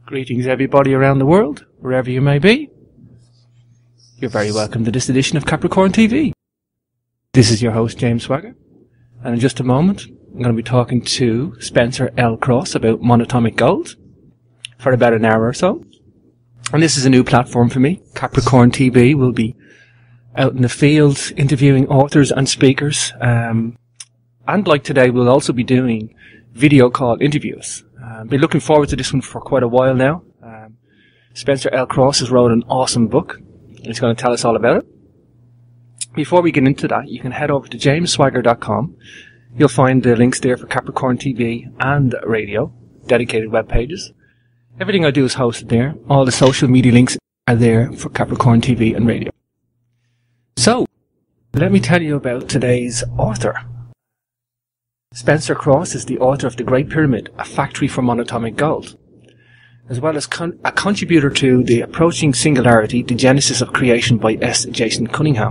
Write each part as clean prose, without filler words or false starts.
Greetings everybody around the world, wherever you may be. You're very welcome to this edition of Capricorn TV. This is your host James Swagger, and in just a moment I'm going to be talking to Spencer L. Cross about monatomic gold for about an hour or so. And this is a new platform for me. Capricorn TV will be out in the field interviewing authors and speakers. And like today, we'll also be doing video call interviews. Been looking forward to this one for quite a while now. Spencer L. Cross has wrote an awesome book. He's going to tell us all about it. Before we get into that, you can head over to jamesswagger.com. You'll find the links there for Capricorn TV and radio, dedicated web pages. Everything I do is hosted there. All the social media links are there for Capricorn TV and radio. So, let me tell you about today's author. Spencer Cross is the author of The Great Pyramid, A Factory for Monatomic Gold, as well as a contributor to The Approaching Singularity, The Genesis of Creation by S. Jason Cunningham.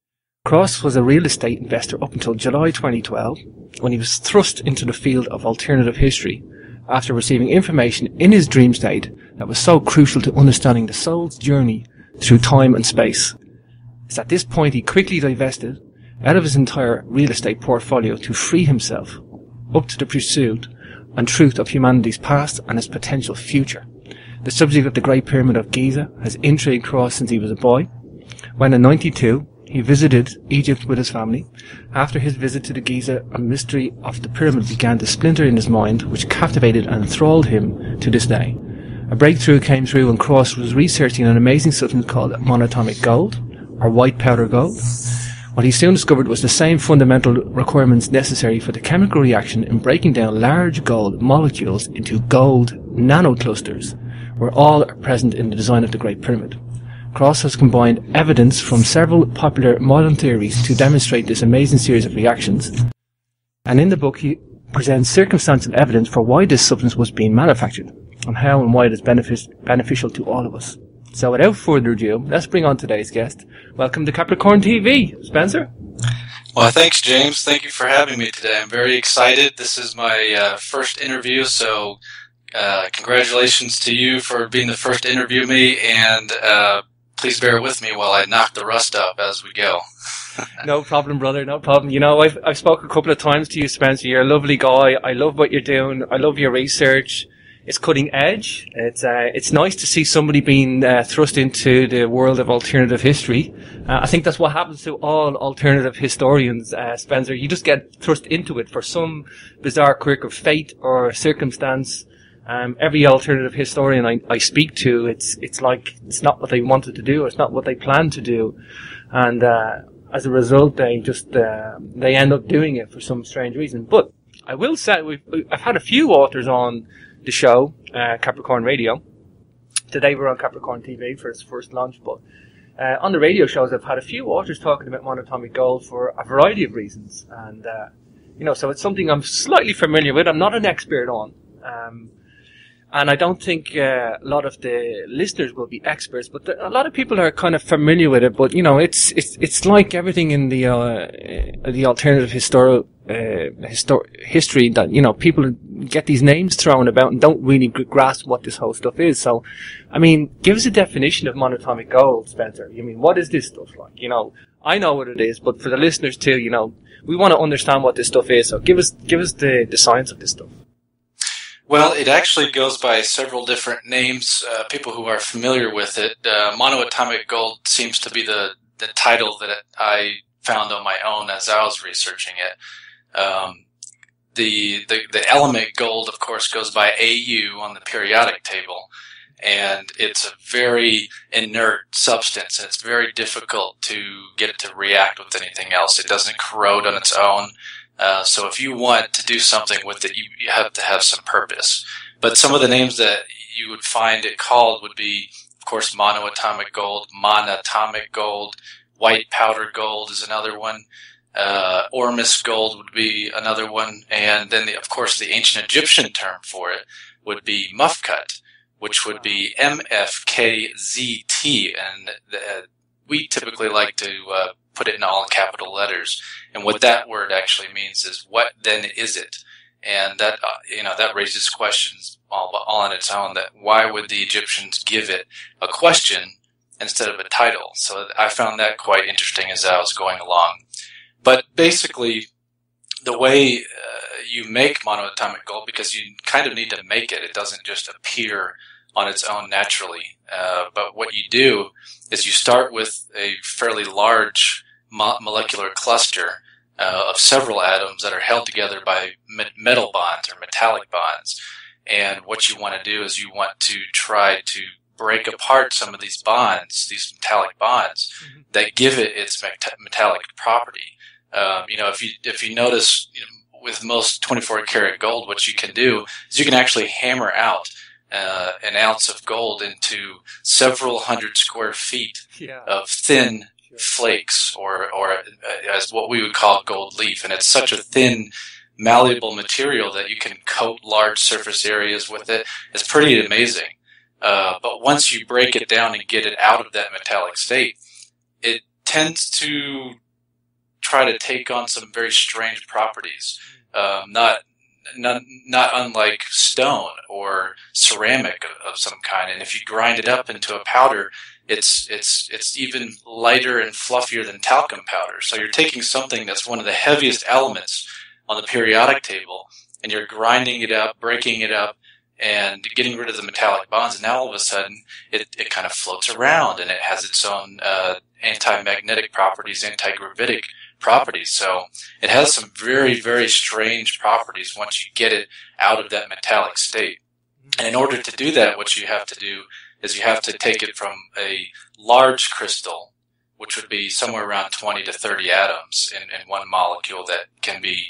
Cross was a real estate investor up until July 2012, when he was thrust into the field of alternative history after receiving information in his dream state that was so crucial to understanding the soul's journey through time and space. It's at this point he quickly divested out of his entire real estate portfolio to free himself up to the pursuit and truth of humanity's past and its potential future. The subject of the Great Pyramid of Giza has intrigued Cross since he was a boy. When in 92, he visited Egypt with his family. After his visit to the Giza, a mystery of the pyramid began to splinter in his mind, which captivated and enthralled him to this day. A breakthrough came through when Cross was researching an amazing substance called monatomic gold, or white powder gold. What he soon discovered was the same fundamental requirements necessary for the chemical reaction in breaking down large gold molecules into gold nanoclusters were all present in the design of the Great Pyramid. Cross has combined evidence from several popular modern theories to demonstrate this amazing series of reactions, and in the book he presents circumstantial evidence for why this substance was being manufactured and how and why it is beneficial to all of us. So without further ado, let's bring on today's guest. Welcome to Capricorn TV, Spencer. Well, thanks, James. Thank you for having me today. I'm very excited. This is my first interview, so congratulations to you for being the first to interview me, and please bear with me while I knock the rust up as we go. No problem, brother, no problem. You know, I've spoken a couple of times to you, Spencer. You're a lovely guy. I love what you're doing. I love your research. It's cutting edge. It's nice to see somebody being thrust into the world of alternative history. I think that's what happens to all alternative historians, Spencer. You just get thrust into it for some bizarre quirk of fate or circumstance. Every alternative historian I speak to, it's like it's not what they wanted to do, or it's not what they planned to do, and as a result, they just they end up doing it for some strange reason. But I will say I've had a few authors on the show, Capricorn Radio. Today we're on Capricorn TV for its first launch, but on the radio shows I've had a few authors talking about monatomic gold for a variety of reasons, and so it's something I'm slightly familiar with. I'm not an expert on, and I don't think a lot of the listeners will be experts, but a lot of people are kind of familiar with it. But it's like everything in the alternative history that people get these names thrown about and don't really grasp what this whole stuff is. So, I mean, give us a definition of monatomic gold, Spencer. I mean, what is this stuff like? I know what it is, but for the listeners too, we want to understand what this stuff is. So give us the science of this stuff. Well, it actually goes by several different names. People who are familiar with it, monoatomic gold seems to be the title that I found on my own as I was researching it. The element gold, of course, goes by AU on the periodic table, and it's a very inert substance, and it's very difficult to get it to react with anything else. It doesn't corrode on its own. So if you want to do something with it, you have to have some purpose. But some of the names that you would find it called would be, of course, monoatomic gold, monatomic gold, white powder gold is another one. Ormus gold would be another one. And then, of course, the ancient Egyptian term for it would be mufkat, which would be MFKZT. And we typically like to put it in all capital letters. And what that word actually means is, what then is it? And that, that raises questions all on its own, that why would the Egyptians give it a question instead of a title? So I found that quite interesting as I was going along. But basically, the way you make monoatomic gold, because you kind of need to make it, it doesn't just appear on its own naturally. But what you do is you start with a fairly large molecular cluster of several atoms that are held together by metal bonds or metallic bonds. And what you want to do is you want to try to break apart some of these bonds, these metallic bonds, that give it its metallic property. If you notice, with most 24 karat gold, what you can do is you can actually hammer out an ounce of gold into several hundred square feet of thin flakes, or as what we would call gold leaf. And it's such a thin, malleable material that you can coat large surface areas with it. It's pretty amazing. But once you break it down and get it out of that metallic state, it tends to try to take on some very strange properties, not unlike stone or ceramic of some kind. And if you grind it up into a powder, it's even lighter and fluffier than talcum powder. So you're taking something that's one of the heaviest elements on the periodic table, and you're grinding it up, breaking it up, and getting rid of the metallic bonds. And now all of a sudden, it kind of floats around, and it has its own anti-magnetic properties, anti-gravitic properties. So it has some very, very strange properties once you get it out of that metallic state. And in order to do that, what you have to do is you have to take it from a large crystal, which would be somewhere around 20 to 30 atoms in one molecule, that can be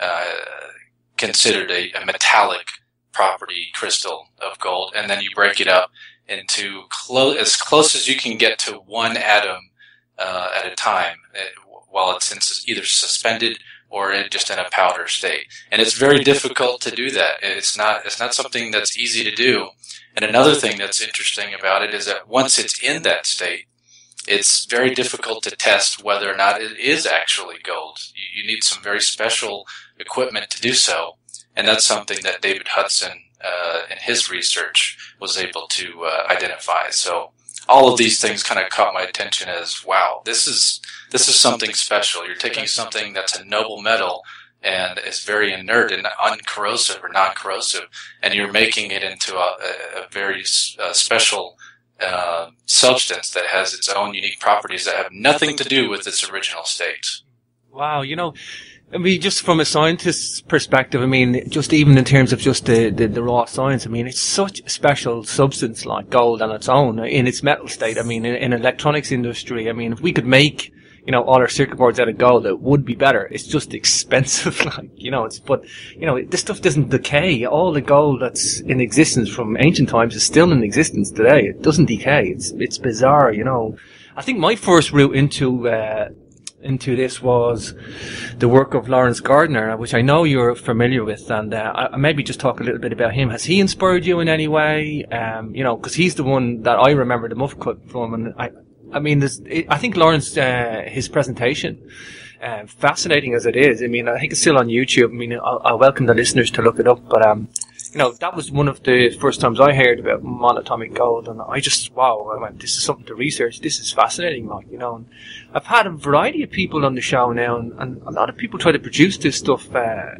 considered a metallic property crystal of gold. And then you break it up into as close as you can get to one atom at a time, while it's either suspended or just in a powder state. And it's very difficult to do that. It's not something that's easy to do. And another thing that's interesting about it is that once it's in that state, it's very difficult to test whether or not it is actually gold. You need some very special equipment to do so. And that's something that David Hudson, in his research, was able to identify. So all of these things kind of caught my attention as, wow, this is something special. You're taking something that's a noble metal and is very inert and uncorrosive or non-corrosive, and you're making it into a very special substance that has its own unique properties that have nothing to do with its original state. Wow, I mean, just from a scientist's perspective, I mean, just even in terms of just the raw science, I mean, it's such a special substance like gold on its own in its metal state. I mean, in electronics industry, I mean, if we could make, all our circuit boards out of gold, it would be better. It's just expensive, this stuff doesn't decay. All the gold that's in existence from ancient times is still in existence today. It doesn't decay. It's bizarre, I think my first route into this was the work of Lawrence Gardner, which I know you're familiar with, and I maybe just talk a little bit about him. Has he inspired you in any way? Because he's the one that I remember the muff cut from, and I think Lawrence, his presentation, fascinating as it is. I mean, I think it's still on YouTube. I mean, I welcome the listeners to look it up, but that was one of the first times I heard about monatomic gold, and I just, wow, I went, this is something to research. This is fascinating, and I've had a variety of people on the show now, and a lot of people try to produce this stuff.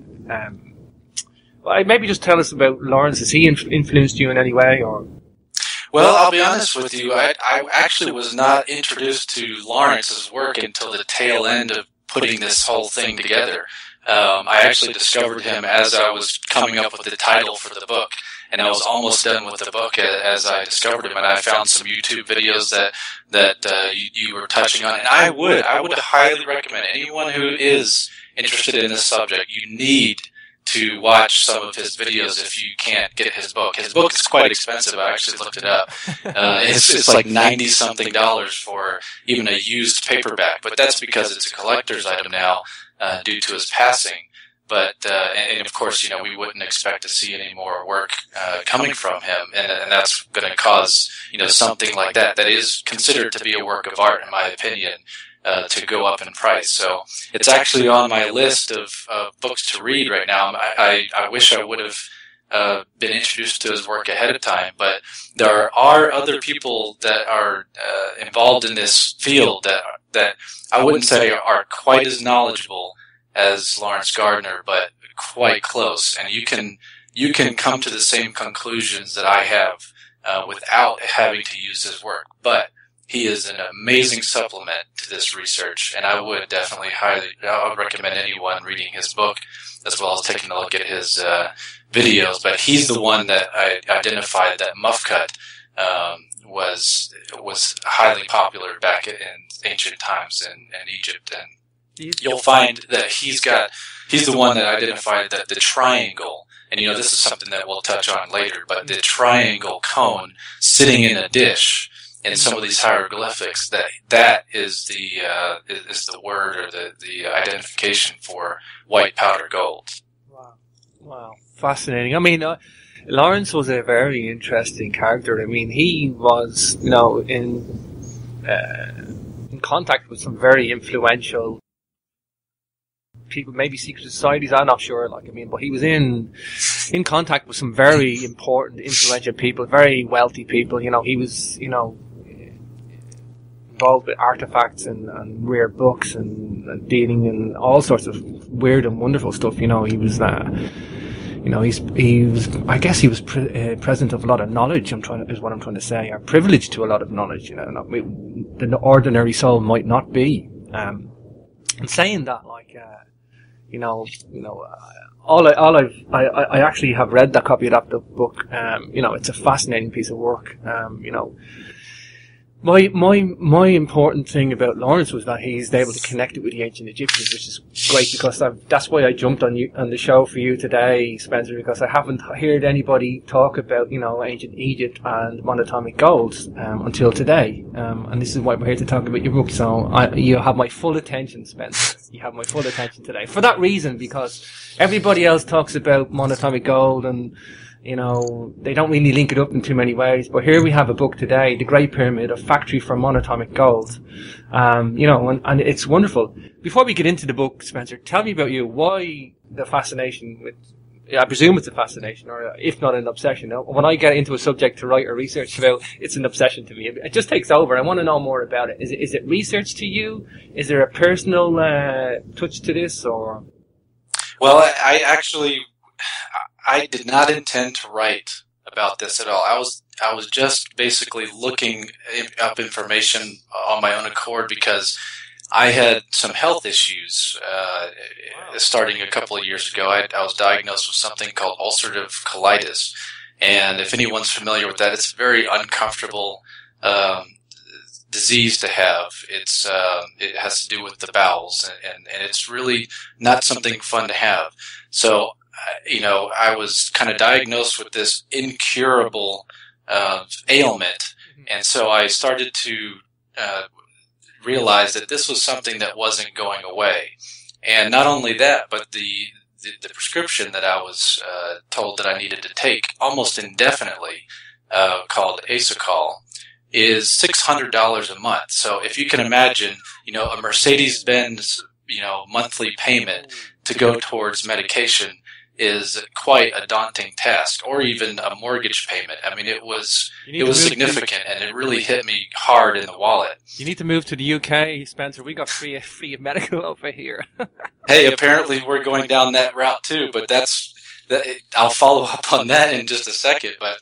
Maybe just tell us about Lawrence. Has he influenced you in any way, or? Well, I'll be honest with you. I actually was not introduced to Lawrence's work until the tail end of putting this whole thing together. I actually discovered him as I was coming up with the title for the book, and I was almost done with the book as I discovered him, and I found some YouTube videos that you were touching on, and I would highly recommend anyone who is interested in this subject, you need to watch some of his videos if you can't get his book. His book is quite expensive. I actually looked it up. It's like $90-something for even a used paperback, but that's because it's a collector's item now due to his passing. But and of course, we wouldn't expect to see any more work coming from him, and that's going to cause something like that is considered to be a work of art, in my opinion, to go up in price. So it's actually on my list of books to read right now. I wish I would have been introduced to his work ahead of time, but there are other people that are involved in this field that I wouldn't say are quite as knowledgeable as Lawrence Gardner, but quite close. And you can come to the same conclusions that I have without having to use his work. But he is an amazing supplement to this research, and I would definitely I would recommend anyone reading his book as well as taking a look at his videos. But he's the one that I identified that Muff Cut was highly popular back in ancient times in Egypt, and you'll find that he's the one that identified that the triangle, and this is something that we'll touch on later, but the triangle cone sitting in a dish in some of these hieroglyphics, that is the word or the identification for white powder gold. Wow, fascinating. I mean, Lawrence was a very interesting character. I mean, he was, in contact with some very influential people, maybe secret societies, I'm not sure, but he was in contact with some very important, influential people, very wealthy people. He was, involved with artifacts and rare books and dealing in all sorts of weird and wonderful stuff. He was he was, I guess he was present of a lot of knowledge, is what I'm trying to say, or privileged to a lot of knowledge, the ordinary soul might not be. And saying that, I actually have read that copy of that book. It's a fascinating piece of work. My important thing about Lawrence was that he's able to connect it with the ancient Egyptians, which is great, because that's why I jumped on the show for you today, Spencer, because I haven't heard anybody talk about ancient Egypt and monatomic gold until today, and this is why we're here to talk about your book. So you have my full attention, Spencer. You have my full attention today for that reason, because everybody else talks about monatomic gold and they don't really link it up in too many ways. But here we have a book today, The Great Pyramid, a factory for monatomic gold. And it's wonderful. Before we get into the book, Spencer, tell me about you. Why the fascination with, I presume it's a fascination, or if not an obsession. When I get into a subject to write or research about, it's an obsession to me. It just takes over. I want to know more about it. Is it research to you? Is there a personal touch to this, or? Well, I did not intend to write about this at all. I was just basically looking up information on my own accord, because I had some health issues starting a couple of years ago. I was diagnosed with something called ulcerative colitis, and if anyone's familiar with that, it's a very uncomfortable disease to have. It has to do with the bowels, and it's really not something fun to have. So I was kind of diagnosed with this incurable ailment, and so I started to realize that this was something that wasn't going away. And not only that, but the prescription that I was told that I needed to take almost indefinitely, called Asacol, is $600 a month. So if you can imagine, a Mercedes-Benz, monthly payment to go towards medication is quite a daunting task, or even a mortgage payment. I mean, it was significant, and it really hit me hard in the wallet. You need to move to the UK, Spencer. We got free medical over here. Hey, apparently we're going down that route too, but I'll follow up on that in just a second. But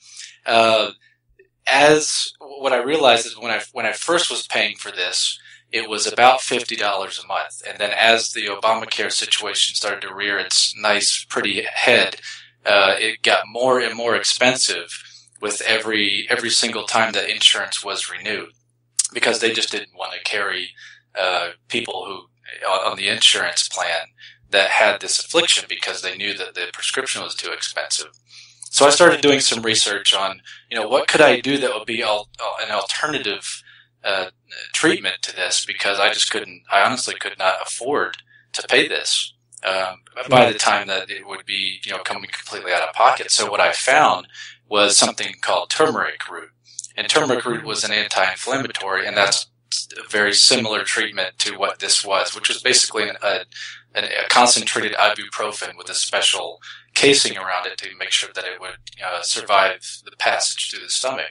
as what I realized is when I first was paying for this, it was about $50 a month. And then as the Obamacare situation started to rear its nice, pretty head, it got more and more expensive with every single time that insurance was renewed, because they just didn't want to carry people who on the insurance plan that had this affliction, because they knew that the prescription was too expensive. So I started doing some research on, what could I do that would be an alternative treatment to this, because I honestly could not afford to pay this by the time that it would be, coming completely out of pocket. So what I found was something called turmeric root. And turmeric root was an anti-inflammatory, and that's a very similar treatment to what this was, which was basically a concentrated ibuprofen with a special casing around it to make sure that it would survive the passage through the stomach.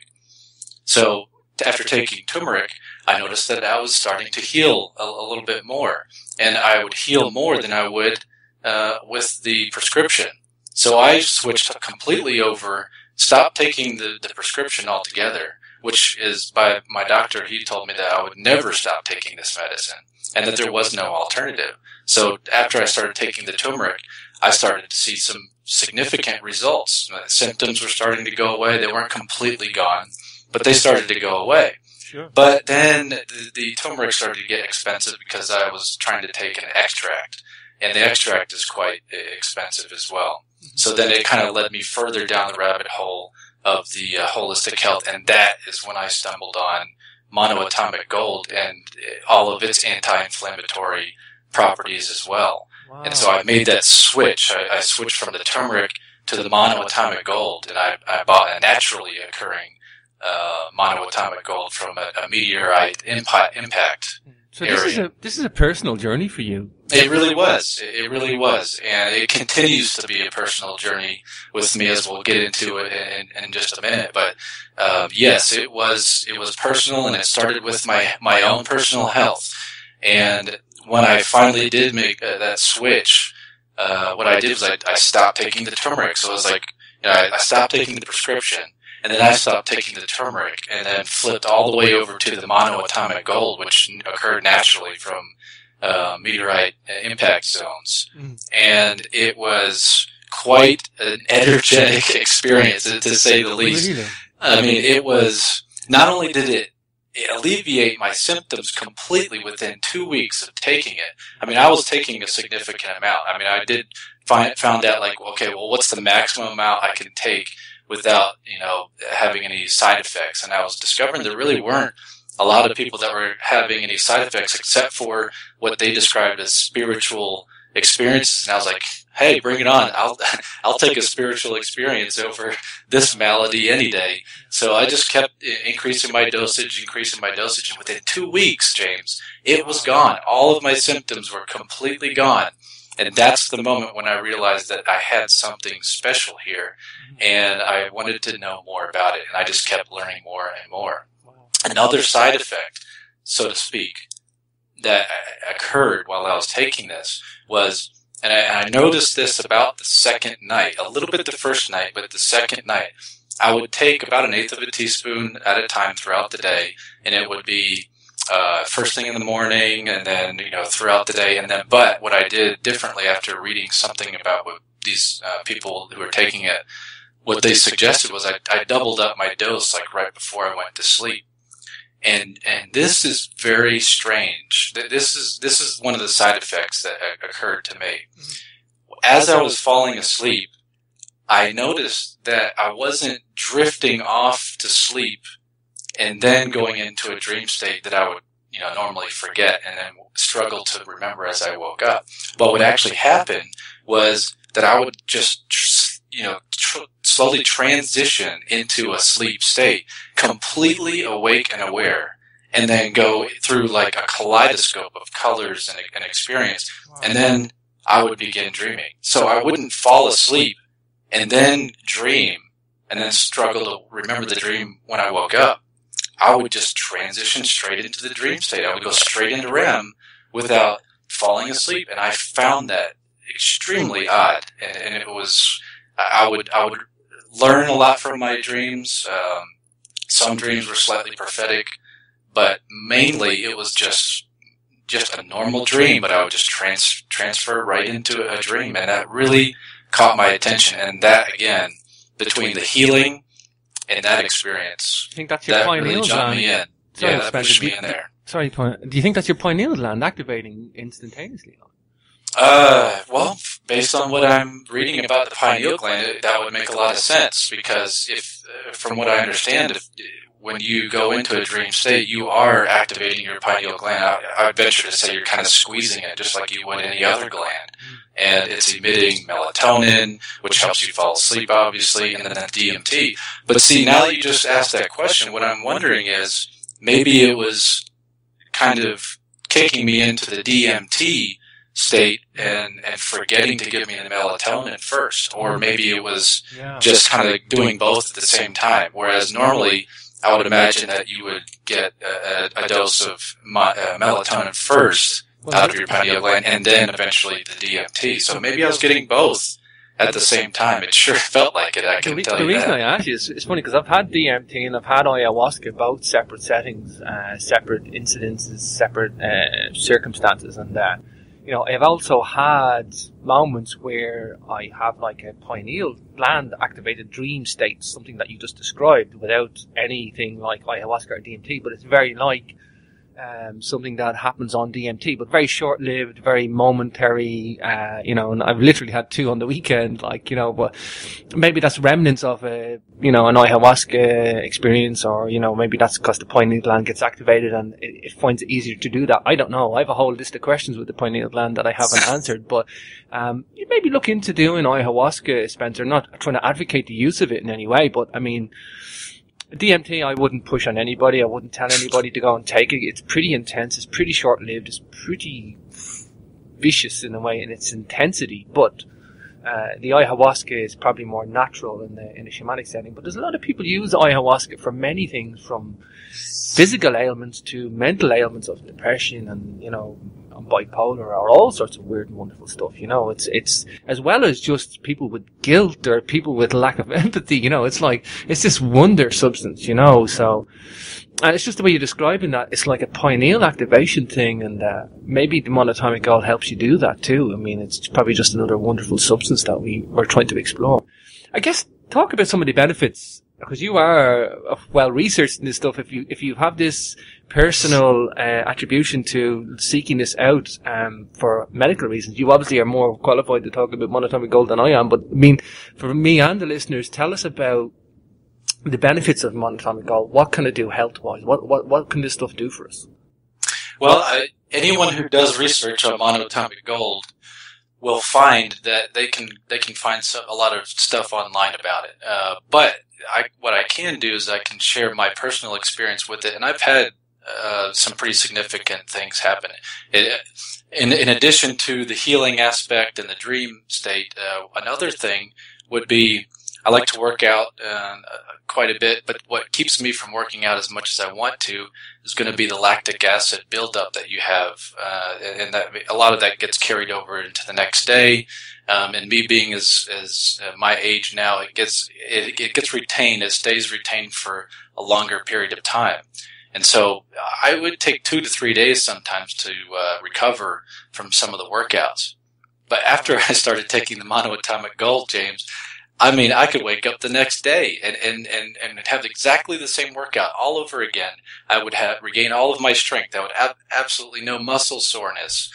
So after taking turmeric, I noticed that I was starting to heal a little bit more, and I would heal more than I would with the prescription. So I switched completely over, stopped taking the prescription altogether, which is by my doctor. He told me that I would never stop taking this medicine and that there was no alternative. So after I started taking the turmeric, I started to see some significant results. My symptoms were starting to go away. They weren't completely gone, but they started to go away. Sure. But then the turmeric started to get expensive because I was trying to take an extract, and the extract is quite expensive as well. So then it kind of led me further down the rabbit hole of the holistic health, and that is when I stumbled on monoatomic gold and all of its anti-inflammatory properties as well. Wow. And so I made that switch. I switched from the turmeric to the monoatomic gold, and I bought a naturally occurring monoatomic gold from a meteorite impact. So this is a personal journey for you. It really was. It really was. And it continues to be a personal journey with me, as we'll get into it in just a minute. But yes, it was personal, and it started with my own personal health. And when I finally did make that switch, what I did was I stopped taking the turmeric. So it was like, I stopped taking the prescription, and then I stopped taking the turmeric, and then flipped all the way over to the monoatomic gold, which occurred naturally from meteorite impact zones. And it was quite an energetic experience, to say the least. Really? I mean, it was, not only did it alleviate my symptoms completely within 2 weeks of taking it. I mean, I was taking a significant amount. I mean, I did found out, like, okay, well, what's the maximum amount I can take without, having any side effects? And I was discovering there really weren't a lot of people that were having any side effects, except for what they described as spiritual experiences. And I was like, hey, bring it on. I'll take a spiritual experience over this malady any day. So I just kept increasing my dosage. And within 2 weeks, James, it was gone. All of my symptoms were completely gone. And that's the moment when I realized that I had something special here, and I wanted to know more about it. And I just kept learning more and more. Another side effect, so to speak, that occurred while I was taking this was, and I noticed this about the second night, a little bit the first night, but the second night, I would take about 1/8 of a teaspoon at a time throughout the day, and it would be first thing in the morning, and then throughout the day, and then. But what I did differently after reading something about what these people who were taking it, what they suggested was I doubled up my dose, like right before I went to sleep. And this is very strange. This is one of the side effects that occurred to me. As I was falling asleep, I noticed that I wasn't drifting off to sleep and then going into a dream state that I would, normally forget and then struggle to remember as I woke up. But what actually happened was that I would just, slowly transition into a sleep state, completely awake and aware, and then go through like a kaleidoscope of colors and experience. And then I would begin dreaming. So I wouldn't fall asleep and then dream and then struggle to remember the dream when I woke up. I would just transition straight into the dream state. I would go straight into REM without falling asleep. And I found that extremely odd. And it was, I would learn a lot from my dreams. Some dreams were slightly prophetic, but mainly it was just a normal dream, but I would just transfer right into a dream. And that really caught my attention. And that, again, between the healing and that experience, I think that's your that pineal really jumped gland. me in. Sorry, Yeah, that Spencer, pushed me in there. Sorry, do you think that's your pineal gland activating instantaneously? Well, based on what I'm reading about the pineal gland, that would make a lot of sense, because from what I understand, when you go into a dream state, you are activating your pineal gland. I would venture to say you're kind of squeezing it just like you would any other gland. And it's emitting melatonin, which helps you fall asleep, obviously, and then DMT. But see, now that you just asked that question, what I'm wondering is maybe it was kind of kicking me into the DMT state and forgetting to give me the melatonin first. Or maybe it was just kind of doing both at the same time. Whereas normally I would imagine that you would get a dose of melatonin first out of your pineal gland and then eventually the DMT. So maybe I was getting both at the same time. It sure felt like it, I can tell you that. The reason I ask you is it's funny because I've had DMT and I've had ayahuasca, both separate settings, separate incidences, separate circumstances, and I've also had moments where I have like a pineal gland activated dream state, something that you just described, without anything like ayahuasca or DMT, but it's very like something that happens on DMT, but very short-lived, very momentary, and I've literally had 2 on the weekend, but maybe that's remnants of an ayahuasca experience, or, maybe that's because the pineal gland gets activated and it finds it easier to do that. I don't know. I have a whole list of questions with the pineal gland that I haven't answered, but, you maybe look into doing ayahuasca, Spencer, not trying to advocate the use of it in any way, but I mean, DMT, I wouldn't push on anybody. I wouldn't tell anybody to go and take it. It's pretty intense. It's pretty short-lived. It's pretty vicious in a way in its intensity. But the ayahuasca is probably more natural in a shamanic setting. But there's a lot of people use ayahuasca for many things, from physical ailments to mental ailments of depression and, bipolar or all sorts of weird and wonderful stuff. It's as well as just people with guilt or people with lack of empathy. It's this wonder substance. So it's just the way you're describing that. It's like a pineal activation thing, and maybe the monatomic gold helps you do that too. I mean, it's probably just another wonderful substance that we're trying to explore. I guess talk about some of the benefits, because you are well researched in this stuff. If you have this personal attribution to seeking this out for medical reasons, you obviously are more qualified to talk about monatomic gold than I am. But I mean, for me and the listeners, tell us about the benefits of monatomic gold. What can it do health-wise? What can this stuff do for us? Well, anyone who does research on monatomic gold will find that they can find a lot of stuff online about it. But what I can do is I can share my personal experience with it, and I've had some pretty significant things happen. In addition to the healing aspect and the dream state, another thing would be I like to work out quite a bit, but what keeps me from working out as much as I want to is going to be the lactic acid buildup that you have, and that a lot of that gets carried over into the next day. And me being as my age now, it gets retained. It stays retained for a longer period of time. And so I would take 2 to 3 days sometimes to recover from some of the workouts. But after I started taking the monoatomic gold, James, I mean, I could wake up the next day and have exactly the same workout all over again. I would regain all of my strength. I would have absolutely no muscle soreness,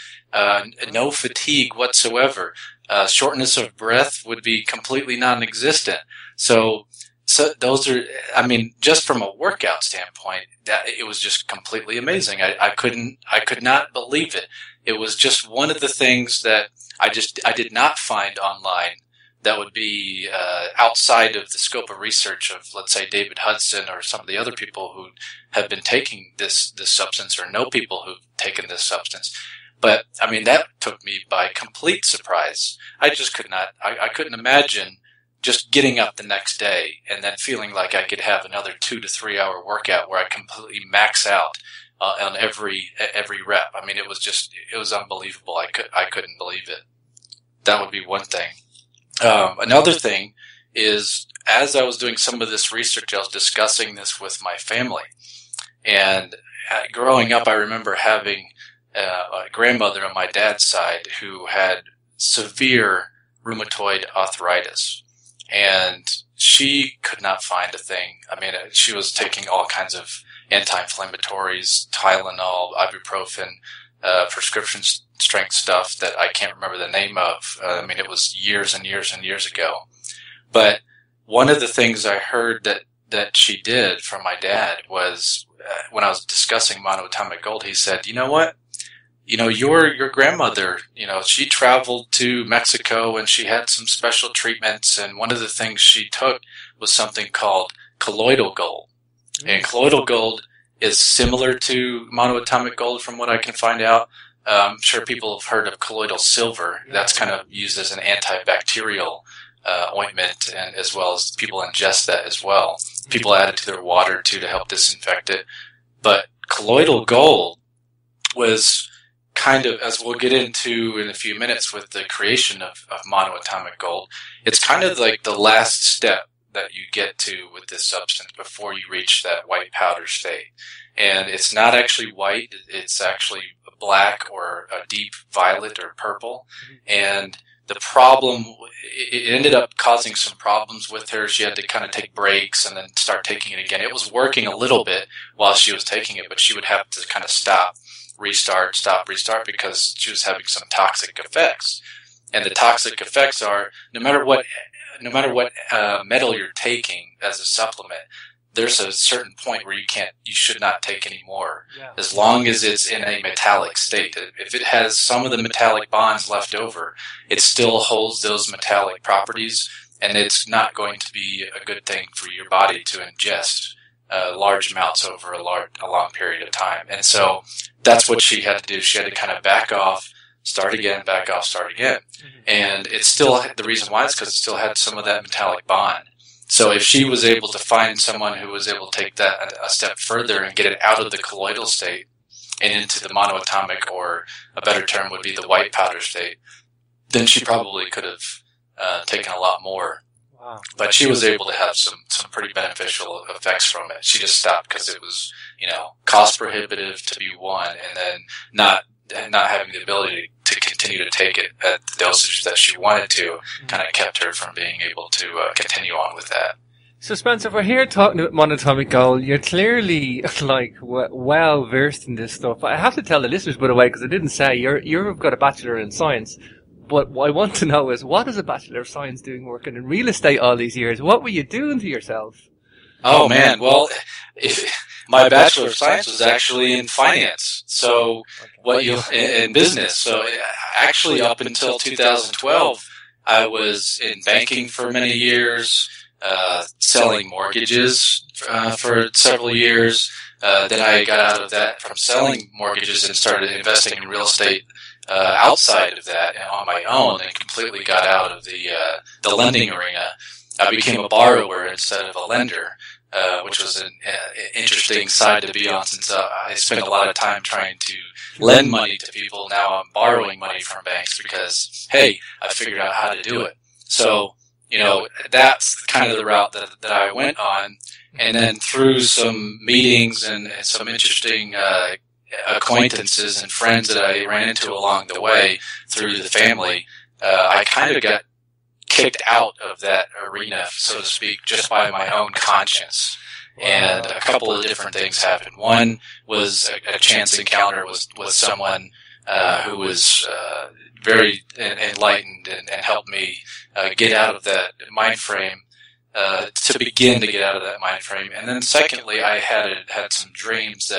no fatigue whatsoever. Shortness of breath would be completely non-existent. So those are, I mean, just from a workout standpoint, that it was just completely amazing. I could not believe it. It was just one of the things that I did not find online that would be outside of the scope of research of, let's say, David Hudson or some of the other people who have been taking this substance, or know people who've taken this substance. But, I mean, that took me by complete surprise. I just could not, I couldn't imagine just getting up the next day and then feeling like I could have another 2 to 3 hour workout where I completely max out on every rep. I mean, it was unbelievable. I couldn't believe it. That would be one thing. Another thing is, as I was doing some of this research, I was discussing this with my family. And growing up, I remember having a grandmother on my dad's side who had severe rheumatoid arthritis. And she could not find a thing. I mean, she was taking all kinds of anti-inflammatories, Tylenol, ibuprofen, prescription strength stuff that I can't remember the name of. I mean, it was years and years and years ago. But one of the things I heard that she did from my dad was, when I was discussing monoatomic gold, he said, you know what? You know, your grandmother, you know, she traveled to Mexico and she had some special treatments, and one of the things she took was something called colloidal gold. And colloidal gold is similar to monoatomic gold from what I can find out. I'm sure people have heard of colloidal silver. That's kind of used as an antibacterial ointment, and as well as people ingest that as well. People add it to their water too to help disinfect it. But colloidal gold was kind of, as we'll get into in a few minutes with the creation of monoatomic gold, it's kind of like the last step that you get to with this substance before you reach that white powder state. And it's not actually white, it's actually black or a deep violet or purple. And the problem, it ended up causing some problems with her. She had to kind of take breaks and then start taking it again. It was working a little bit while she was taking it, but she would have to kind of stop, restart, because she was having some toxic effects. And the toxic effects are, no matter what metal you're taking as a supplement, there's a certain point where you should not take any more, as long as it's in a metallic state. If it has some of the metallic bonds left over, it still holds those metallic properties, and it's not going to be a good thing for your body to ingest large amounts over a long period of time. And so that's what she had to do. She had to kind of back off, start again, back off, start again. And it's still, the reason why is because it still had some of that metallic bond. So if she was able to find someone who was able to take that a step further and get it out of the colloidal state and into the monoatomic, or a better term would be the white powder state, then she probably could have taken a lot more. Wow. But she was able to have some pretty beneficial effects from it. She just stopped because it was, cost prohibitive to be one, and then not having the ability to continue to take it at the dosage that she wanted to kind of kept her from being able to continue on with that. So Spencer, if we're here talking about monoatomic gold, you're clearly well versed in this stuff. I have to tell the listeners, by the way, because I didn't say, you've got a Bachelor in Science. But what I want to know is, what is a Bachelor of Science doing working in real estate all these years? What were you doing to yourself? Oh man, well, my Bachelor of Science was actually in finance. So in business. So actually up until 2012, I was in banking for many years, selling mortgages for several years. Then I got out of that from selling mortgages and started investing in real estate outside of that and on my own, and completely got out of the lending arena. I became a borrower instead of a lender, which was an interesting side to be on, since I spent a lot of time trying to lend money to people. Now I'm borrowing money from banks because, hey, I figured out how to do it. So, that's kind of the route that I went on. And then through some meetings and some interesting acquaintances and friends that I ran into along the way through the family, I kind of got kicked out of that arena, so to speak, just by my own conscience. And a couple of different things happened. One was a chance encounter with someone who was very enlightened and helped me get out of that mind frame, to begin to get out of that mind frame. And then secondly, I had some dreams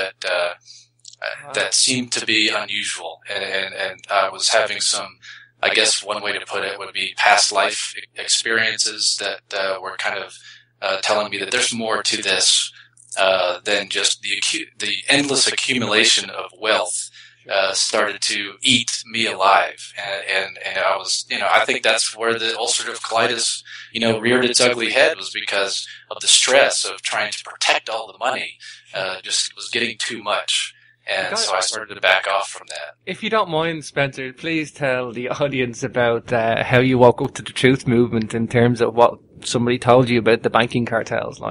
that seemed to be unusual, and I was having some, I guess one way to put it would be past life experiences that were kind of telling me that there's more to this than just the endless accumulation of wealth started to eat me alive. And I was, I think that's where the ulcerative colitis, reared its ugly head, was because of the stress of trying to protect all the money. Just was getting too much. And so I started to back off from that. If you don't mind, Spencer, please tell the audience about how you woke up to the truth movement in terms of what somebody told you about the banking cartels.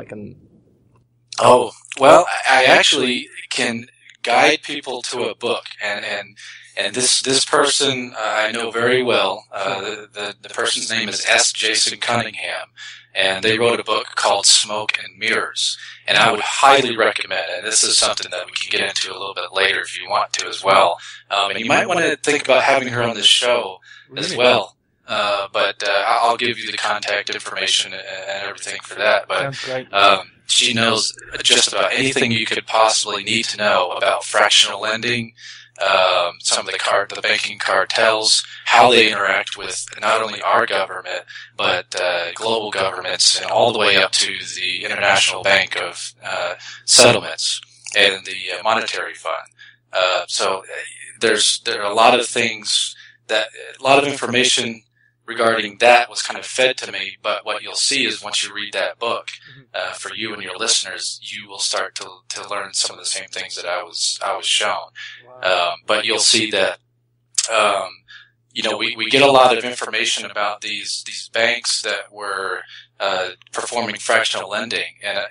Oh, well, I actually can guide people to a book, and this person I know very well. The person's name is S. Jason Cunningham, and they wrote a book called Smoke and Mirrors. And I would highly recommend it. And this is something that we can get into a little bit later if you want to as well. And you might want to think about having her on this show as well. But I'll give you the contact information and everything for that. But she knows just about anything you could possibly need to know about fractional lending, some of the banking cartels, how they interact with not only our government, but global governments, and all the way up to the International Bank of Settlements. and the monetary fund. So there are a lot of things a lot of information regarding that was kind of fed to me, but what you'll see is once you read that book, for you and your listeners, you will start to learn some of the same things that I was shown. Wow. But you'll see that, we get a lot of information about these banks that were performing fractional lending, and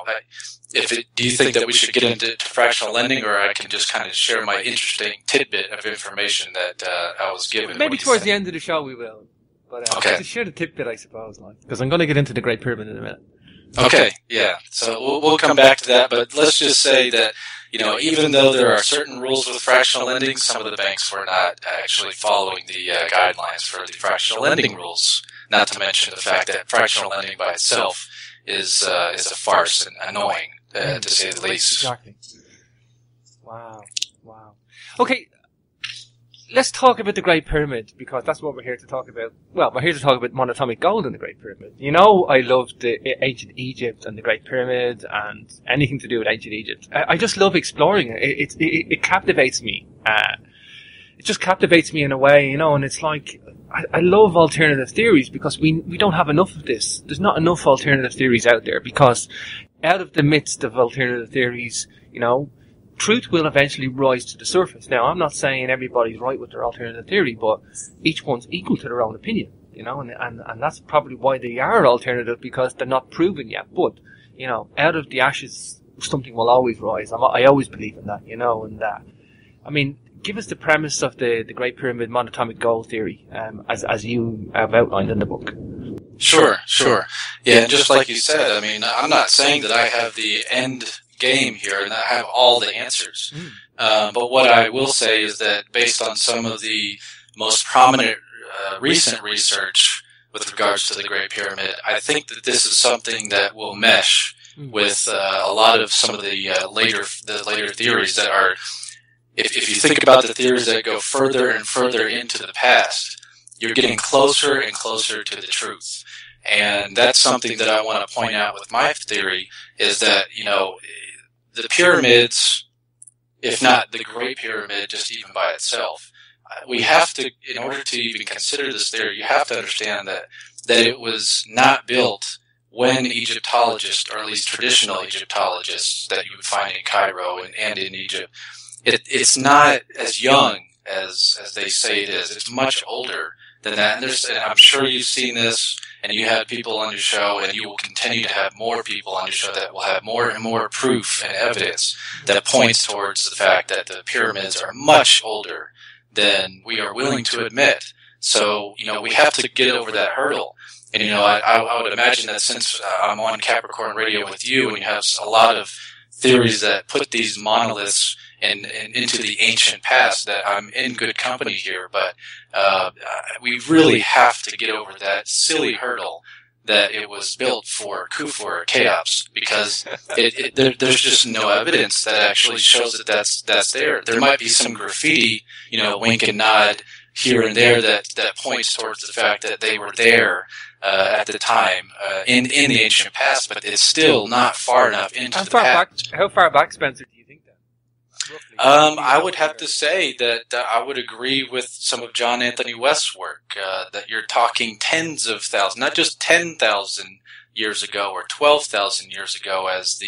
do you think that we should get into fractional lending, or I can just kind of share my interesting tidbit of information that I was given? Maybe towards the end of the show we will. But okay. Just share the tidbit, I suppose, because I'm going to get into the Great Pyramid in a minute. Okay, yeah. So we'll come back to that, but let's just say that, even though there are certain rules with fractional lending, some of the banks were not actually following the guidelines for the fractional lending rules. Not to mention the fact that fractional lending by itself is a farce and annoying, to say the least. Exactly. Wow. Okay, let's talk about the Great Pyramid, because that's what we're here to talk about. Well, we're here to talk about monatomic gold in the Great Pyramid. I love the ancient Egypt and the Great Pyramid and anything to do with ancient Egypt. I just love exploring it. It captivates me. It just captivates me in a way, and it's like, I love alternative theories because we don't have enough of this. There's not enough alternative theories out there, because out of the midst of alternative theories, truth will eventually rise to the surface. Now, I'm not saying everybody's right with their alternative theory, but each one's equal to their own opinion, and that's probably why they are alternative, because they're not proven yet. But, out of the ashes, something will always rise. I always believe in that, give us the premise of the Great Pyramid monatomic gold theory, as you have outlined in the book. Sure. Yeah, and just like you said, I'm not saying that I have the end game here and I have all the answers. But what I will say is that based on some of the most prominent recent research with regards to the Great Pyramid, I think that this is something that will mesh with a lot of some of the later theories that are, if you think about the theories that go further and further into the past, you're getting closer and closer to the truth. And that's something that I want to point out with my theory, is that, the pyramids, if not the Great Pyramid, just even by itself, we have to, in order to even consider this theory, you have to understand that it was not built when Egyptologists, or at least traditional Egyptologists that you would find in Cairo and in Egypt, it's not as young as they say it is. It's much older than that. And I'm sure you've seen this, and you have people on your show, and you will continue to have more people on your show that will have more and more proof and evidence that points towards the fact that the pyramids are much older than we are willing to admit. So, we have to get over that hurdle. And, I would imagine that since I'm on Capricorn Radio with you, and you have a lot of theories that put these monoliths into the ancient past, that I'm in good company here, but we really have to get over that silly hurdle that it was built for Khufu or Cheops, because there's just no evidence that actually shows that that's there. There might be some graffiti, wink and nod here and there that points towards the fact that they were there at the time in the ancient past, but it's still not far enough into the past. How far back, Spencer, do you think that? I would have to say that I would agree with some of John Anthony West's work, that you're talking tens of thousands, not just 10,000 years ago or 12,000 years ago, as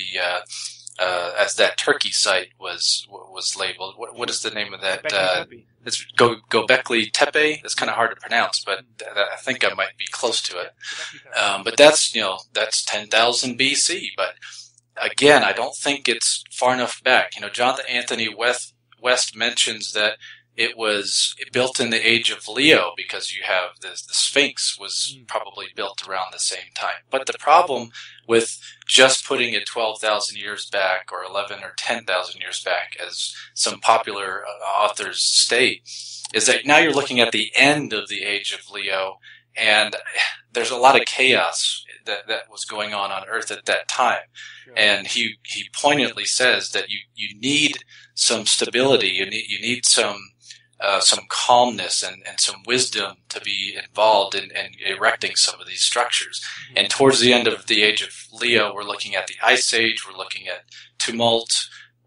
that Turkey site was labeled. What is the name of that? It's Göbekli Tepe. It's kind of hard to pronounce, but I think I might be close to it. But that's 10,000 BC. But again, I don't think it's far enough back. Jonathan Anthony West mentions that it was built in the age of Leo, because you have the Sphinx was probably built around the same time. But the problem with just putting it 12,000 years back, or 11 or 10,000 years back, as some popular authors state, is that now you're looking at the end of the age of Leo, and there's a lot of chaos that was going on Earth at that time. Sure. And he poignantly says that you need some stability, you need some calmness and some wisdom to be involved in erecting some of these structures. And towards the end of the age of Leo, we're looking at the Ice Age, we're looking at tumult,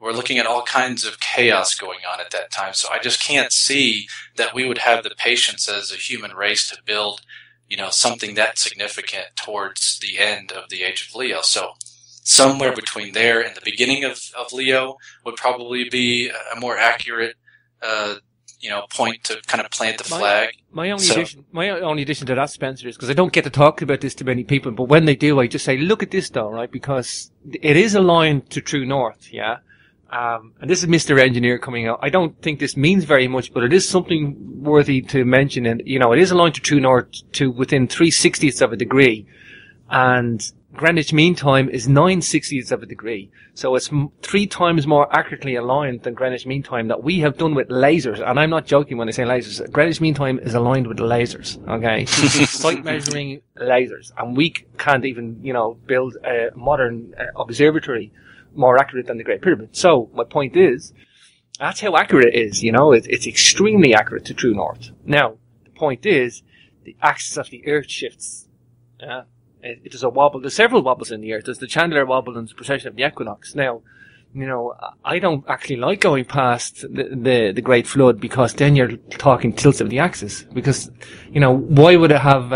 We're looking at all kinds of chaos going on at that time. So I just can't see that we would have the patience as a human race to build, something that significant towards the end of the age of Leo. So somewhere between there and the beginning of Leo would probably be a more accurate, point to kind of plant the flag. My only addition to that, Spencer, is because I don't get to talk about this to many people, but when they do, I just say, look at this though, right? Because it is aligned to true north, yeah? And this is Mr. Engineer coming out. I don't think this means very much, but it is something worthy to mention. And, it is aligned to true north to within 3/60ths of a degree. And Greenwich Mean Time is 9/60ths of a degree. So it's 3 times more accurately aligned than Greenwich Mean Time that we have done with lasers. And I'm not joking when I say lasers. Greenwich Mean Time is aligned with lasers, okay? Sight measuring lasers. And we can't even, build a modern observatory more accurate than the Great Pyramid. So my point is, that's how accurate it is, it's extremely accurate to true north. Now, the point is, the axis of the Earth shifts. It is a wobble. There's several wobbles in the Earth. There's the Chandler wobble and the precession of the equinox. Now, I don't actually like going past the Great Flood, because then you're talking tilts of the axis. Because, why would it have,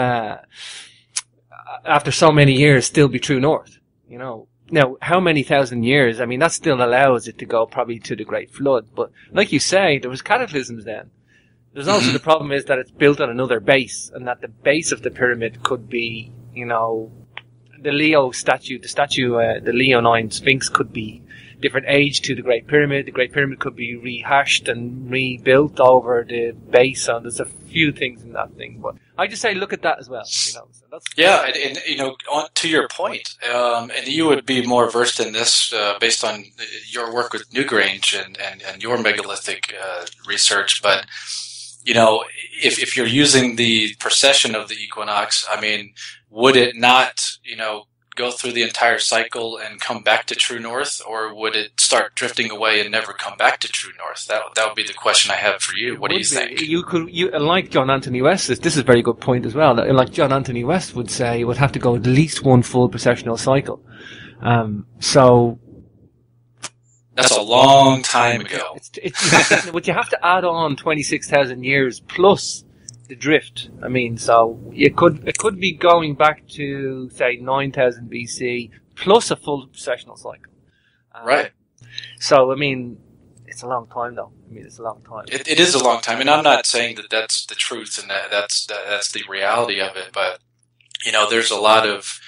after so many years, still be true north? Now, how many thousand years? I mean, that still allows it to go probably to the Great Flood. But like you say, there was cataclysms then. There's also the problem is that it's built on another base, and that the base of the pyramid could be, the Leo statue, the Leonine Sphinx could be different age to the Great Pyramid. The Great Pyramid could be rehashed and rebuilt over the base, and there's a few things in that thing. But I just say look at that as well. So that's to your point, and you would be more versed in this based on your work with Newgrange and your megalithic research. But if you're using the precession of the equinox, I mean, would it not, go through the entire cycle and come back to true north, or would it start drifting away and never come back to true north? That would be the question I have for you. What do you think? You like John Anthony West, this is a very good point as well. Like John Anthony West would say, it would have to go at least one full precessional cycle. So that's a long time ago. But you have to add on 26,000 years plus the drift. I mean, so it could be going back to, say, 9,000 BC plus a full precessional cycle. Right. So, I mean, it's a long time, though. It's a long time. It is a long time, and I'm not saying that that's the truth and that's the reality of it, but, there's a lot of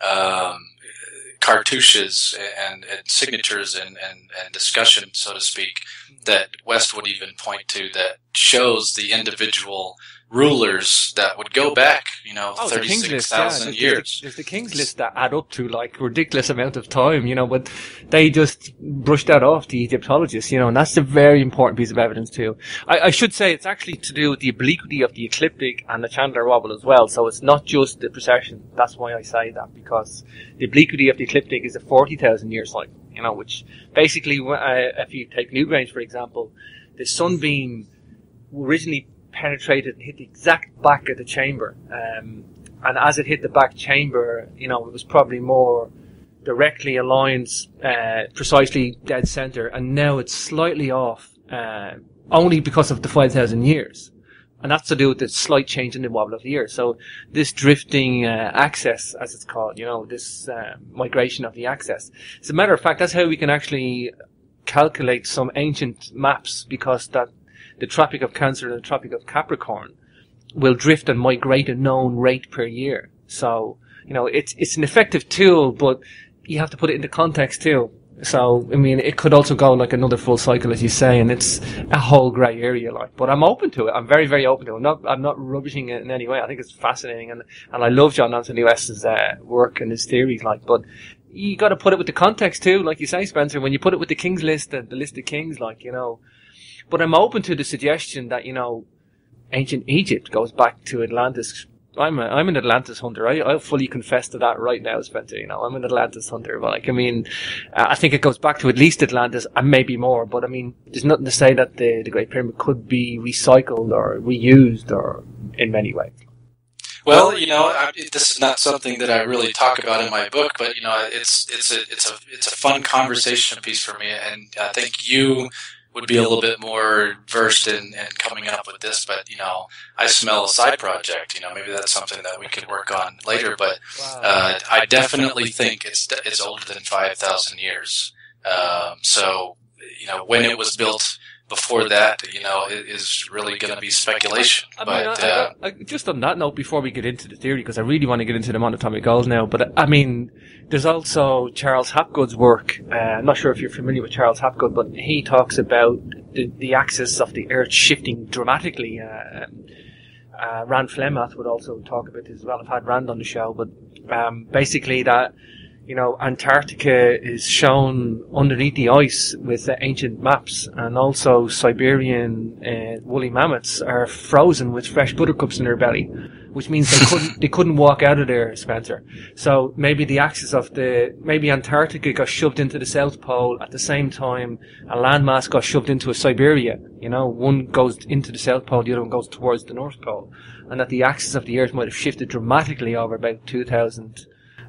cartouches and signatures and discussion, so to speak, that West would even point to that shows the individual rulers that would go back, 36,000 years. There's the King's List that add up to like ridiculous amount of time, but they just brushed that off, the Egyptologists, and that's a very important piece of evidence too. I should say it's actually to do with the obliquity of the ecliptic and the Chandler wobble as well, so it's not just the precession. That's why I say that, because the obliquity of the ecliptic is a 40,000 year cycle, which basically, if you take Newgrange for example, the sunbeam originally penetrated and hit the exact back of the chamber, and as it hit the back chamber, it was probably more directly aligned, precisely dead center, and now it's slightly off, only because of the 5,000 years, and that's to do with the slight change in the wobble of the Earth. So this drifting axis, as it's called, this migration of the axis. As a matter of fact, that's how we can actually calculate some ancient maps, because that the Tropic of Cancer and the Tropic of Capricorn will drift and migrate a known rate per year. So, it's an effective tool, but you have to put it into context too. So, it could also go like another full cycle, as you say, and it's a whole grey area, but I'm open to it. I'm very, very open to it. I'm not rubbishing it in any way. I think it's fascinating, and I love John Anthony West's work and his theories, but you got to put it with the context too, like you say, Spencer. When you put it with the King's List, the list of kings, But I'm open to the suggestion that, ancient Egypt goes back to Atlantis. I'm an Atlantis hunter. I'll fully confess to that right now, Spencer. I'm an Atlantis hunter. But I think it goes back to at least Atlantis and maybe more. But there's nothing to say that the Great Pyramid could be recycled or reused or in many ways. Well, this is not something that I really talk about in my book, but it's a fun conversation piece for me, and I think you would be a little bit more versed in coming up with this. But I smell a side project. Maybe that's something that we could work on later. But I definitely think it's older than 5,000 years. So when it was built. Before that, it is really going to be speculation. I just on that note, before we get into the theory, because I really want to get into the monatomic gold now, but I mean, there's also Charles Hapgood's work. I'm not sure if you're familiar with Charles Hapgood, but he talks about the axis of the Earth shifting dramatically. Rand Flemath would also talk about this as well. I've had Rand on the show, but basically that Antarctica is shown underneath the ice with ancient maps, and also Siberian woolly mammoths are frozen with fresh buttercups in their belly, which means they couldn't walk out of there, Spencer. So maybe the axis of maybe Antarctica got shoved into the South Pole at the same time a landmass got shoved into a Siberia. One goes into the South Pole, the other one goes towards the North Pole, and that the axis of the Earth might have shifted dramatically over about 2,000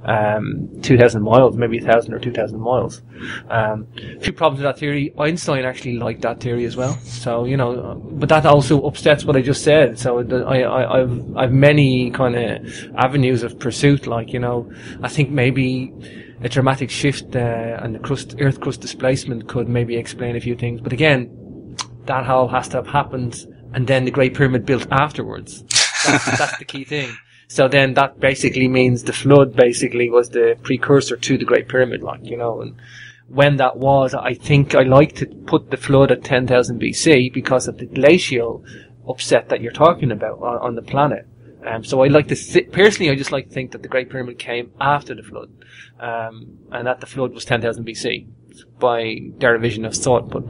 miles, maybe 1,000 or 2,000 miles. A few problems with that theory. Einstein actually liked that theory as well. So, but that also upsets what I just said. So I've many kind of avenues of pursuit. I think maybe a dramatic shift and the Earth crust displacement could maybe explain a few things. But again, that all has to have happened, and then the Great Pyramid built afterwards. That's the key thing. So then that basically means the flood basically was the precursor to the Great Pyramid, and when that was, I think I like to put the flood at 10,000 BC because of the glacial upset that you're talking about on the planet. So I like to personally, I just like to think that the Great Pyramid came after the flood, and that the flood was 10,000 BC by derivation of thought. But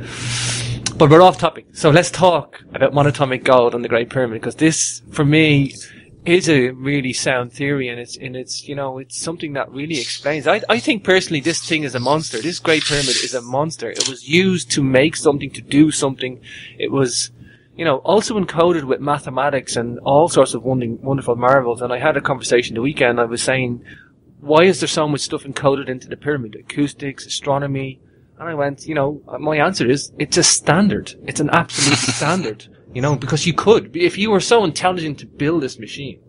we're off topic. So let's talk about monatomic gold and the Great Pyramid, because this, for me, is a really sound theory, and it's something that really explains. I think personally this thing is a monster. This Great Pyramid is a monster. It was used to make something, to do something. It was, also encoded with mathematics and all sorts of wonderful marvels. And I had a conversation the weekend. I was saying, why is there so much stuff encoded into the pyramid? Acoustics, astronomy. And I went, my answer is, it's a standard. It's an absolute standard. Because you could, if you were so intelligent to build this machine,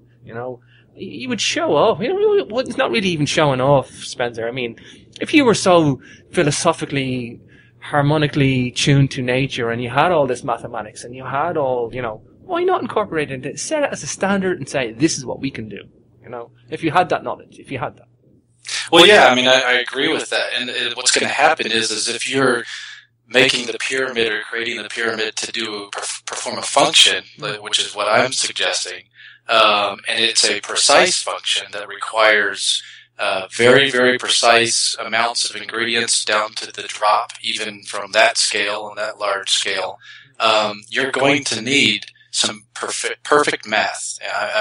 you would show off. It's not really even showing off, Spencer. I mean, if you were so philosophically, harmonically tuned to nature, and you had all this mathematics, and you had all, why not incorporate it, set it as a standard and say, this is what we can do, if you had that knowledge, if you had that. Well, yeah, I agree with that. And what's going to happen is if you're making the pyramid or creating the pyramid to perform a function, which is what I'm suggesting, and it's a precise function that requires very, very precise amounts of ingredients down to the drop, even from that scale and that large scale, you're going to need some perfect math.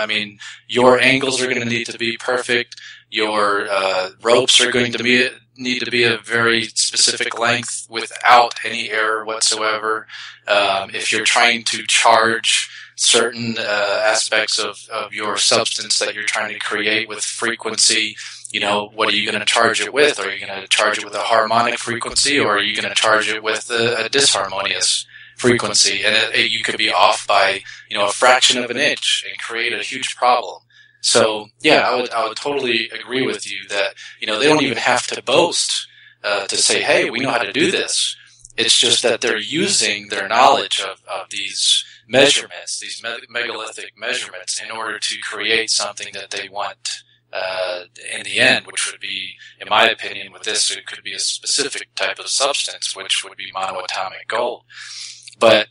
Your angles are going to need to be perfect. Your ropes are going to need to be a very specific length without any error whatsoever. If you're trying to charge certain aspects of your substance that you're trying to create with frequency, what are you going to charge it with? Are you going to charge it with a harmonic frequency, or are you going to charge it with a disharmonious frequency? And you could be off by, a fraction of an inch and create a huge problem. So, yeah, I would totally agree with you that, they don't even have to boast to say, hey, we know how to do this. It's just that they're using their knowledge of these measurements, these megalithic measurements, in order to create something that they want in the end, which would be, in my opinion, with this, it could be a specific type of substance, which would be monoatomic gold. But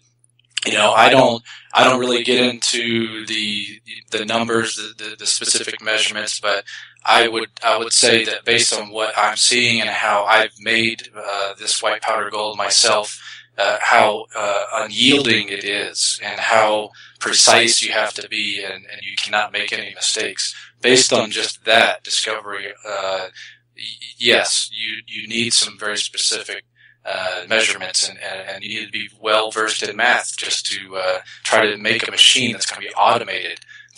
I don't really get into the numbers, the specific measurements, but I would say that based on what I'm seeing and how I've made this white powder gold myself, how unyielding it is and how precise you have to be, and you cannot make any mistakes. Based on just that discovery, yes, you need some very specific measurements, and you need to be well versed in math just to try to make a machine that's going to be automated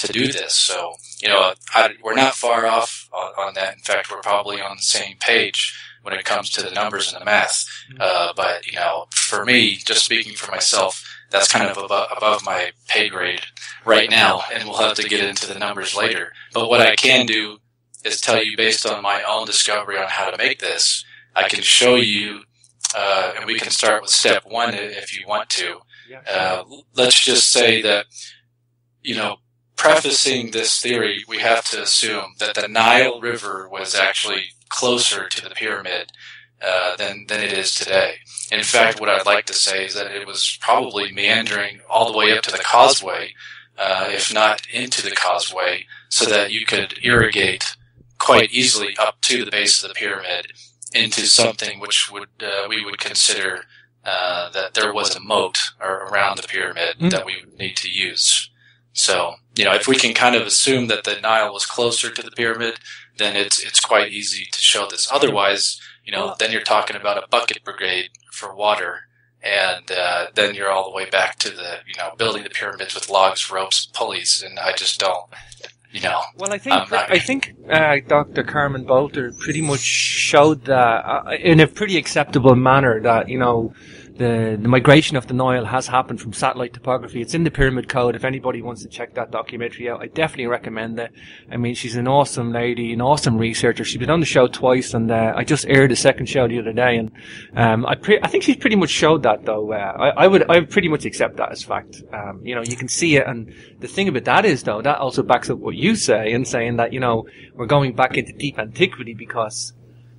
to do this. So, we're not far off on that. In fact, we're probably on the same page when it comes to the numbers and the math. But, for me, just speaking for myself, that's kind of above my pay grade right now, and we'll have to get into the numbers later. But what I can do is tell you, based on my own discovery on how to make this, I can show you, and we can start with step one if you want to. Let's just say that, prefacing this theory, we have to assume that the Nile River was actually closer to the pyramid than it is today. In fact, what I'd like to say is that it was probably meandering all the way up to the causeway, if not into the causeway, so that you could irrigate quite easily up to the base of the pyramid into something which we would consider that there was a moat around the pyramid that we would need to use. So, if we can kind of assume that the Nile was closer to the pyramid, then it's quite easy to show this. Otherwise, then you're talking about a bucket brigade for water, and then you're all the way back to the, building the pyramids with logs, ropes, pulleys, and I just don't, Well, I think Dr. Carmen Bolter pretty much showed that in a pretty acceptable manner that, the migration of the Nile has happened from satellite topography. It's in the Pyramid Code. If anybody wants to check that documentary out, I definitely recommend it. I mean, she's an awesome lady, an awesome researcher. She's been on the show twice, and I just aired a second show the other day, and I think she's pretty much showed that, though. I would pretty much accept that as fact. You can see it, and the thing about that is, though, that also backs up what you say in saying that, we're going back into deep antiquity because,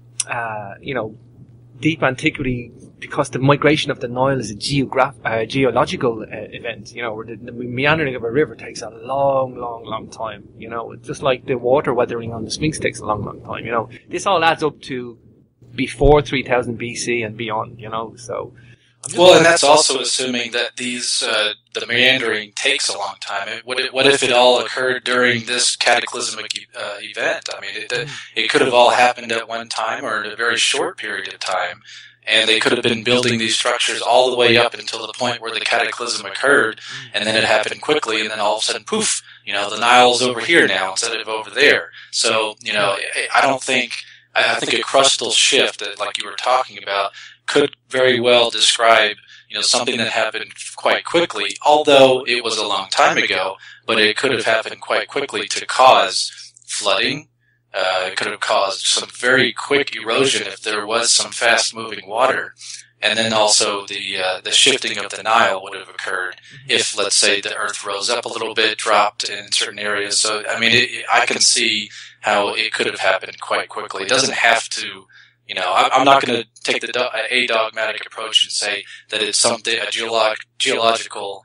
deep antiquity, because the migration of the Nile is a geological event, where the meandering of a river takes a long, long, long time, just like the water weathering on the Sphinx takes a long, long time, This all adds up to before 3000 BC and beyond, so. Well, and that's also assuming that the meandering takes a long time. What if it all occurred during this cataclysmic event? I mean, it could have all happened at one time or in a very short period of time, and they could have been building these structures all the way up until the point where the cataclysm occurred, and then it happened quickly, and then all of a sudden, poof, the Nile's over here now instead of over there. So, I think a crustal shift, like you were talking about, could very well describe, something that happened quite quickly, although it was a long time ago, but it could have happened quite quickly to cause flooding. It could have caused some very quick erosion if there was some fast-moving water. And then also the shifting of the Nile would have occurred if, let's say, the earth rose up a little bit, dropped in certain areas. So, I mean, I can see how it could have happened quite quickly. It doesn't have to, I'm not going to take a dogmatic approach and say that it's a geological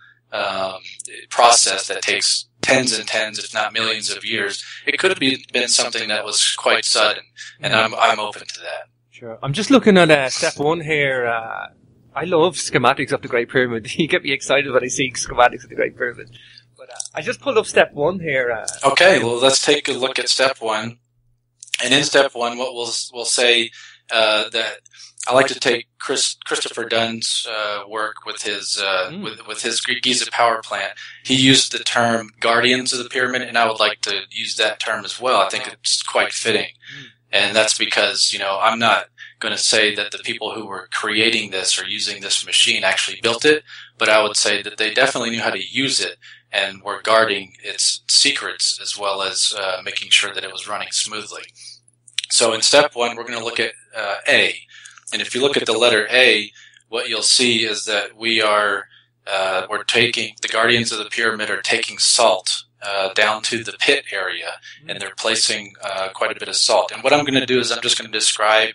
process that takes tens and tens, if not millions of years. It could have been something that was quite sudden, and I'm open to that. Sure. I'm just looking at step one here. I love schematics of the Great Pyramid. You get me excited when I see schematics of the Great Pyramid. But I just pulled up step one here. Okay, well, let's take a look at step one. And in step one, what we'll say that I like to take Christopher Dunn's work with his with his Giza power plant. He used the term guardians of the pyramid, and I would like to use that term as well. I think it's quite fitting. And that's because, I'm not going to say that the people who were creating this or using this machine actually built it, but I would say that they definitely knew how to use it and were guarding its secrets as well as making sure that it was running smoothly. So in step one, we're going to look at A. And if you look at the letter A, what you'll see is that we're taking, the guardians of the pyramid are taking salt down to the pit area, and they're placing quite a bit of salt. And what I'm going to do is I'm just going to describe,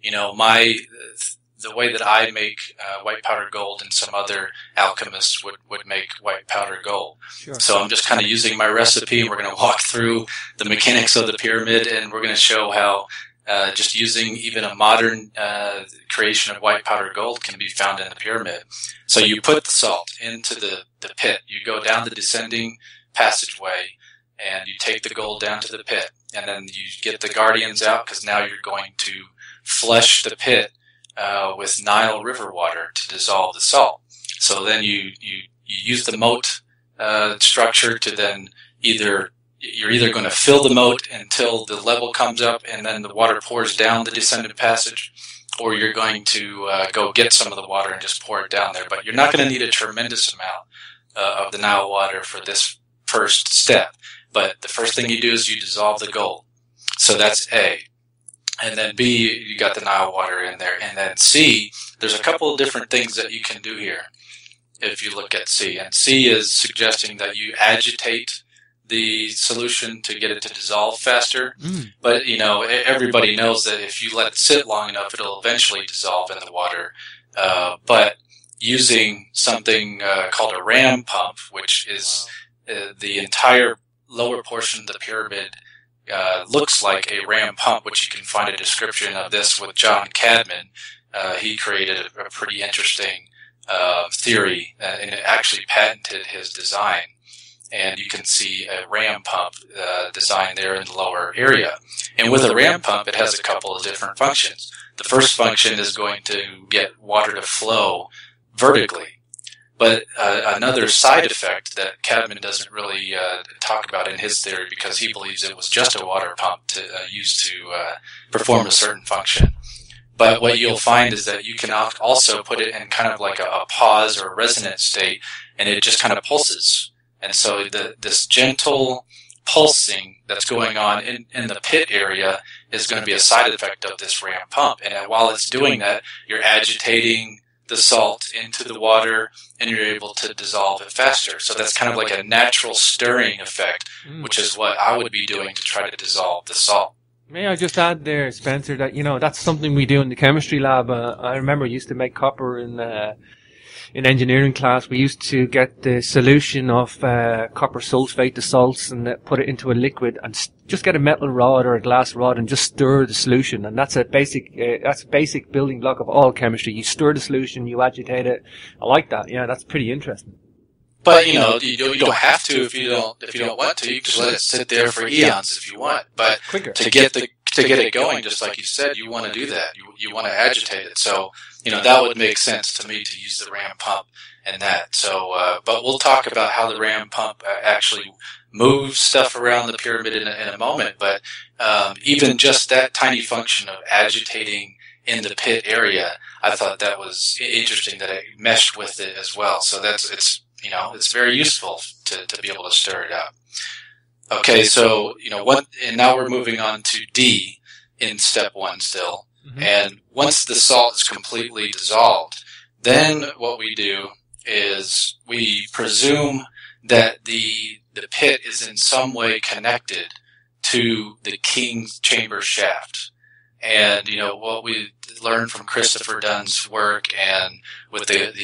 the way that I make white powder gold, and some other alchemists would make white powder gold. Sure. So I'm just kind of using my recipe, and we're going to walk through the mechanics of the pyramid, and we're going to show how just using even a modern creation of white powder gold can be found in the pyramid. So you put the salt into the pit. You go down the descending passageway, and you take the gold down to the pit, and then you get the guardians out, because now you're going to flush the pit with Nile River water to dissolve the salt. So then you use the moat structure to then you're either going to fill the moat until the level comes up and then the water pours down the descended passage, or you're going to go get some of the water and just pour it down there. But you're not going to need a tremendous amount of the Nile water for this first step. But the first thing you do is you dissolve the gold. So that's A. And then B, you got the Nile water in there. And then C, there's a couple of different things that you can do here if you look at C. And C is suggesting that you agitate the solution to get it to dissolve faster. But, everybody knows that if you let it sit long enough, it'll eventually dissolve in the water. But using something called a ram pump, which is the entire lower portion of the pyramid looks like a ram pump, which you can find a description of this with John Cadman. He created a pretty interesting theory and actually patented his design. And you can see a ram pump design there in the lower area. And with a ram pump, it has a couple of different functions. The first function is going to get water to flow vertically. But another side effect that Cadman doesn't really talk about in his theory, because he believes it was just a water pump used to perform a certain function. But what you'll find is that you can also put it in kind of like a pause or a resonant state, and it just kind of pulses. And so this gentle pulsing that's going on in the pit area is going to be a side effect of this ram pump. And while it's doing that, you're agitating the salt into the water, and you're able to dissolve it faster. So that's kind of like a natural stirring effect, which is what I would be doing to try to dissolve the salt. May I just add there, Spencer, that, that's something we do in the chemistry lab. I remember I used to make copper in engineering class. We used to get the solution of copper sulfate, the salts, and put it into a liquid and just get a metal rod or a glass rod and just stir the solution. And that's a basic building block of all chemistry. You stir the solution, you agitate it. I like that. Yeah, that's pretty interesting. But you don't have to if you don't want to. You can just let it sit there for eons if you want. But quicker to get it going, just like you said, you want to do that. You want to agitate it. So that would make sense to me to use the ram pump and that. So, but we'll talk about how the ram pump actually moves stuff around the pyramid in a moment. But even just that tiny function of agitating in the pit area, I thought that was interesting that it meshed with it as well. So it's very useful to be able to stir it up. Okay, so, and now we're moving on to D in step 1 still. Mm-hmm. And once the salt is completely dissolved, then what we do is we presume that the pit is in some way connected to the king's chamber shaft. And, what we learned from Christopher Dunn's work and with the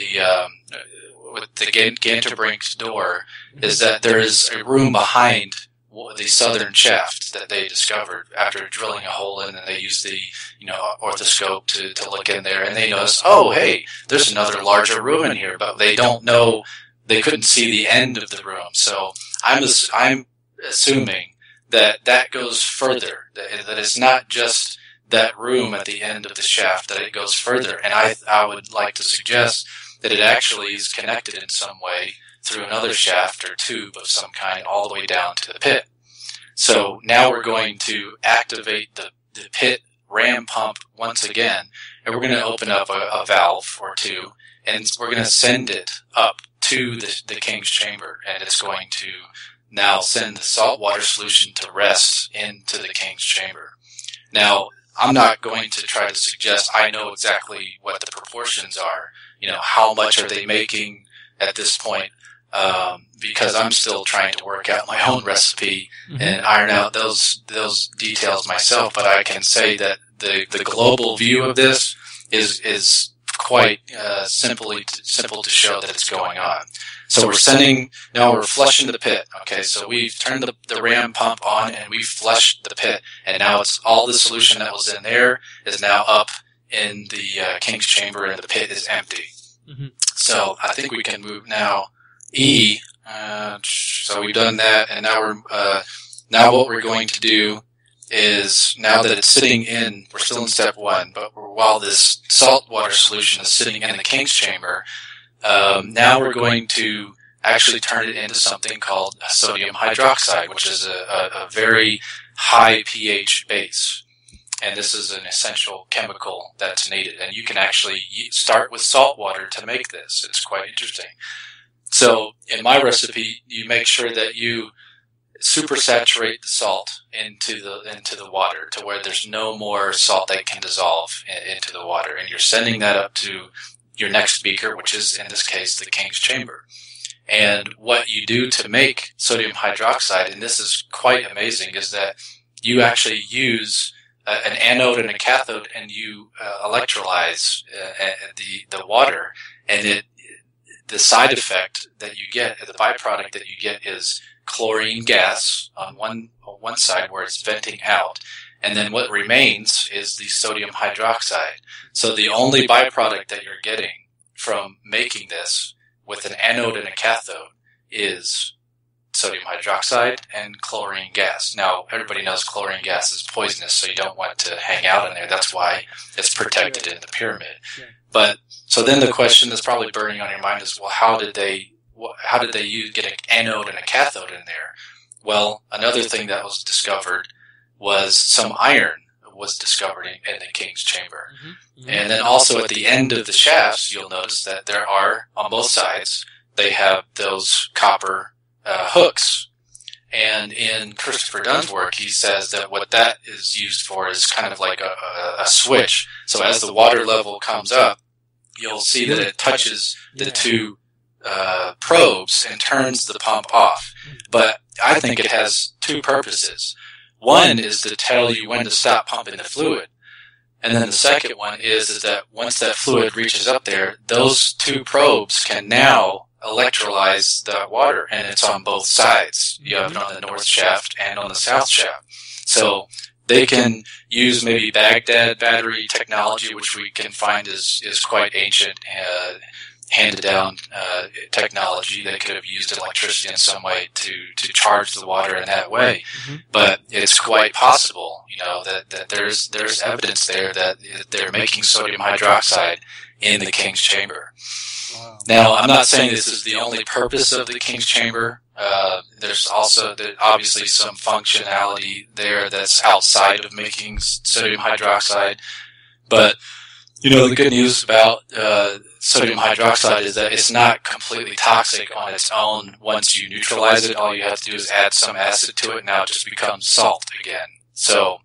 Ganterbrink's door is that there is a room behind the southern shaft that they discovered after drilling a hole in, and they used the orthoscope to look in there, and they noticed, oh, hey, there's another larger room in here, but they couldn't see the end of the room. So I'm assuming that goes further, that it's not just that room at the end of the shaft, that it goes further. And I would like to suggest that it actually is connected in some way through another shaft or tube of some kind all the way down to the pit. So now we're going to activate the pit ram pump once again, and we're going to open up a valve or two, and we're going to send it up to the king's chamber, and it's going to now send the saltwater solution to rest into the king's chamber. Now, I'm not going to try to suggest I know exactly what the proportions are, how much are they making at this point, because I'm still trying to work out my own recipe and iron out those details myself. But I can say that the global view of this is quite simple to show that it's going on. So we're flushing the pit. Okay, so we've turned the ram pump on and we've flushed the pit, and now it's all the solution that was in there is now up in the king's chamber, and the pit is empty. Mm-hmm. So I think we can move now. E. So we've done that, and now what we're going to do is, now that it's sitting in, we're still in step 1, but while this saltwater solution is sitting in the king's chamber, now we're going to actually turn it into something called sodium hydroxide, which is a very high pH base. And this is an essential chemical that's needed. And you can actually start with salt water to make this. It's quite interesting. So in my recipe, you make sure that you supersaturate the salt into the water to where there's no more salt that can dissolve into the water. And you're sending that up to your next beaker, which is, in this case, the King's Chamber. And what you do to make sodium hydroxide, and this is quite amazing, is that you actually use an anode and a cathode, and you electrolyze the water, and the side effect that you get, the byproduct that you get, is chlorine gas on one side where it's venting out, and then what remains is the sodium hydroxide. So the only byproduct that you're getting from making this with an anode and a cathode is sodium hydroxide and chlorine gas. Now, everybody knows chlorine gas is poisonous, so you don't want to hang out in there. That's why it's protected in the pyramid. But so then the question that's probably burning on your mind is, well, how did they get an anode and a cathode in there? Well, another thing that was discovered was some iron was discovered in the King's Chamber. Mm-hmm. And then also at the end of the shafts, you'll notice that there are, on both sides, they have those copper hooks. And in Christopher Dunn's work, he says that what that is used for is kind of like a switch. So as the water level comes up, you'll see that it touches the two probes and turns the pump off. But I think it has two purposes. One is to tell you when to stop pumping the fluid. And then the second one is that once that fluid reaches up there, those two probes can now electrolyze the water, and it's on both sides. You have it on the north shaft and on the south shaft. So they can use maybe Baghdad battery technology, which we can find is quite ancient, handed down technology. They could have used electricity in some way to charge the water in that way. Mm-hmm. But it's quite possible, that there's evidence there that they're making sodium hydroxide in the King's Chamber. Wow. Now, I'm not saying this is the only purpose of the King's Chamber. There's also obviously some functionality there that's outside of making sodium hydroxide. But, the good news about sodium hydroxide is that it's not completely toxic on its own. Once you neutralize it, all you have to do is add some acid to it. Now it just becomes salt again. So,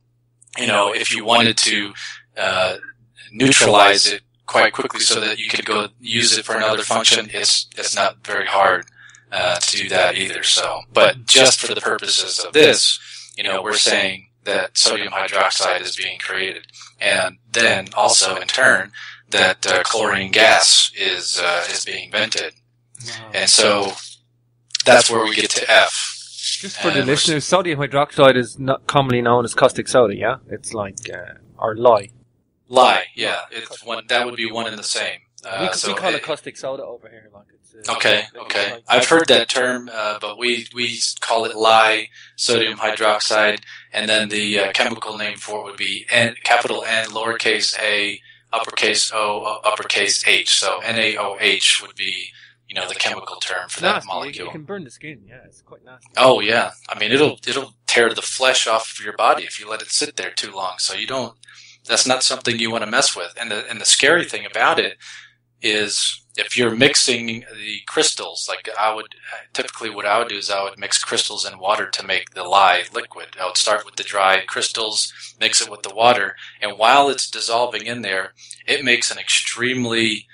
if you wanted to neutralize it quite quickly so that you could go use it for another function, it's not very hard to do that either. So, but just for the purposes of this, we're saying that sodium hydroxide is being created, and then also in turn that chlorine gas is being vented. Wow. And so that's where we get to F. Just for the listeners, sodium hydroxide is not commonly known as caustic soda. Yeah, it's like or lye. Lye, yeah, it's one. That would be one and the same. We call it caustic soda over here. Like it's, okay. I've heard that term, but we call it lye, sodium hydroxide, and then the chemical name for it would be capital N, lowercase a, uppercase O, uppercase H. So NaOH would be, the chemical term for that molecule. It can burn the skin. Yeah, it's quite nasty. Oh yeah, I mean it'll tear the flesh off of your body if you let it sit there too long. So you don't. That's not something you want to mess with. And the scary thing about it is if you're mixing the crystals, like typically what I would do is I would mix crystals in water to make the lye liquid. I would start with the dry crystals, mix it with the water, and while it's dissolving in there, it makes an extremely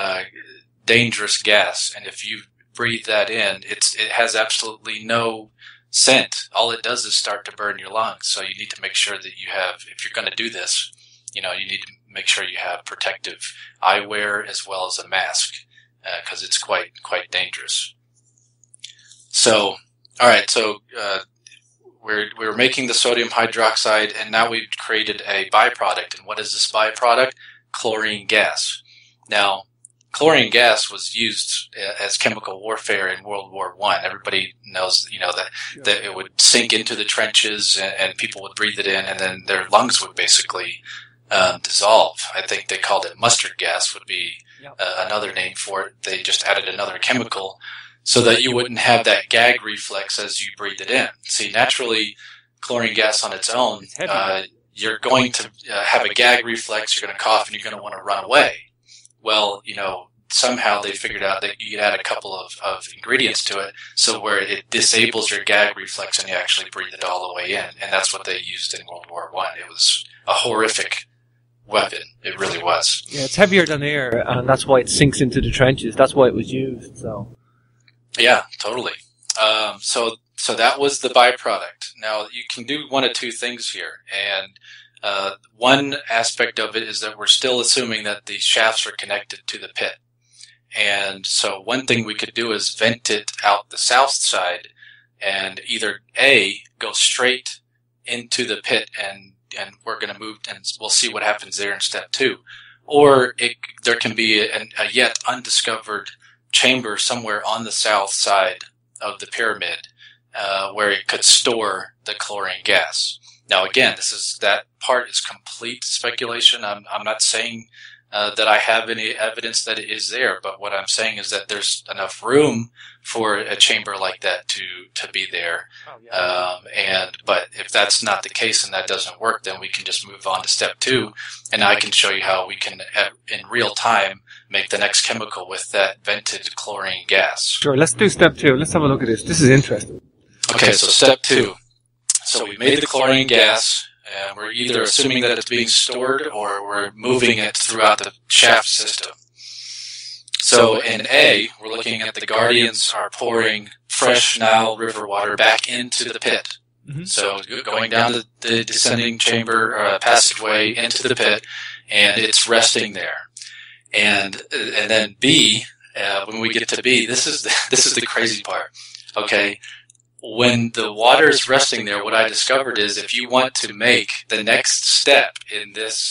dangerous gas. And if you breathe that in, it has absolutely no scent. All it does is start to burn your lungs. So you need to make sure that you have, if you're going to do this, you need to make sure you have protective eyewear as well as a mask, because it's quite dangerous. So, all right. So we're making the sodium hydroxide, and now we've created a byproduct. And what is this byproduct? Chlorine gas. Now, chlorine gas was used as chemical warfare in World War I. Everybody knows, that it would sink into the trenches, and people would breathe it in, and then their lungs would basically dissolve. I think they called it mustard gas would be another name for it. They just added another chemical so that you wouldn't have that gag reflex as you breathe it in. See, naturally, chlorine gas on its own, you're going to have a gag reflex, you're going to cough, and you're going to want to run away. Well, somehow they figured out that you could add a couple of ingredients to it, so where it disables your gag reflex and you actually breathe it all the way in. And that's what they used in World War I. It was a horrific weapon. It really was. Yeah, it's heavier than air, and that's why it sinks into the trenches. That's why it was used. So. Yeah, totally. So that was the byproduct. Now, you can do one of two things here. And one aspect of it is that we're still assuming that the shafts are connected to the pit. And so one thing we could do is vent it out the south side and either A, go straight into the pit and we're going to move and we'll see what happens there in step 2. Or there can be a yet undiscovered chamber somewhere on the south side of the pyramid where it could store the chlorine gas. Now, again, that part is complete speculation. I'm not saying that I have any evidence that it is there, but what I'm saying is that there's enough room for a chamber like that to be there. Oh, yeah. But if that's not the case and that doesn't work, then we can just move on to step 2, and I can show you how we can, in real time, make the next chemical with that vented chlorine gas. Sure, let's do step 2. Let's have a look at this. This is interesting. Okay, so step 2. So we made the chlorine gas. We're either assuming that it's being stored or we're moving it throughout the shaft system. So in A, we're looking at the Guardians are pouring fresh Nile River water back into the pit. Mm-hmm. So going down the descending chamber passageway into the pit, and it's resting there. And then B, when we get to B, this is the crazy part. Okay. When the water is resting there, what I discovered is if you want to make the next step in this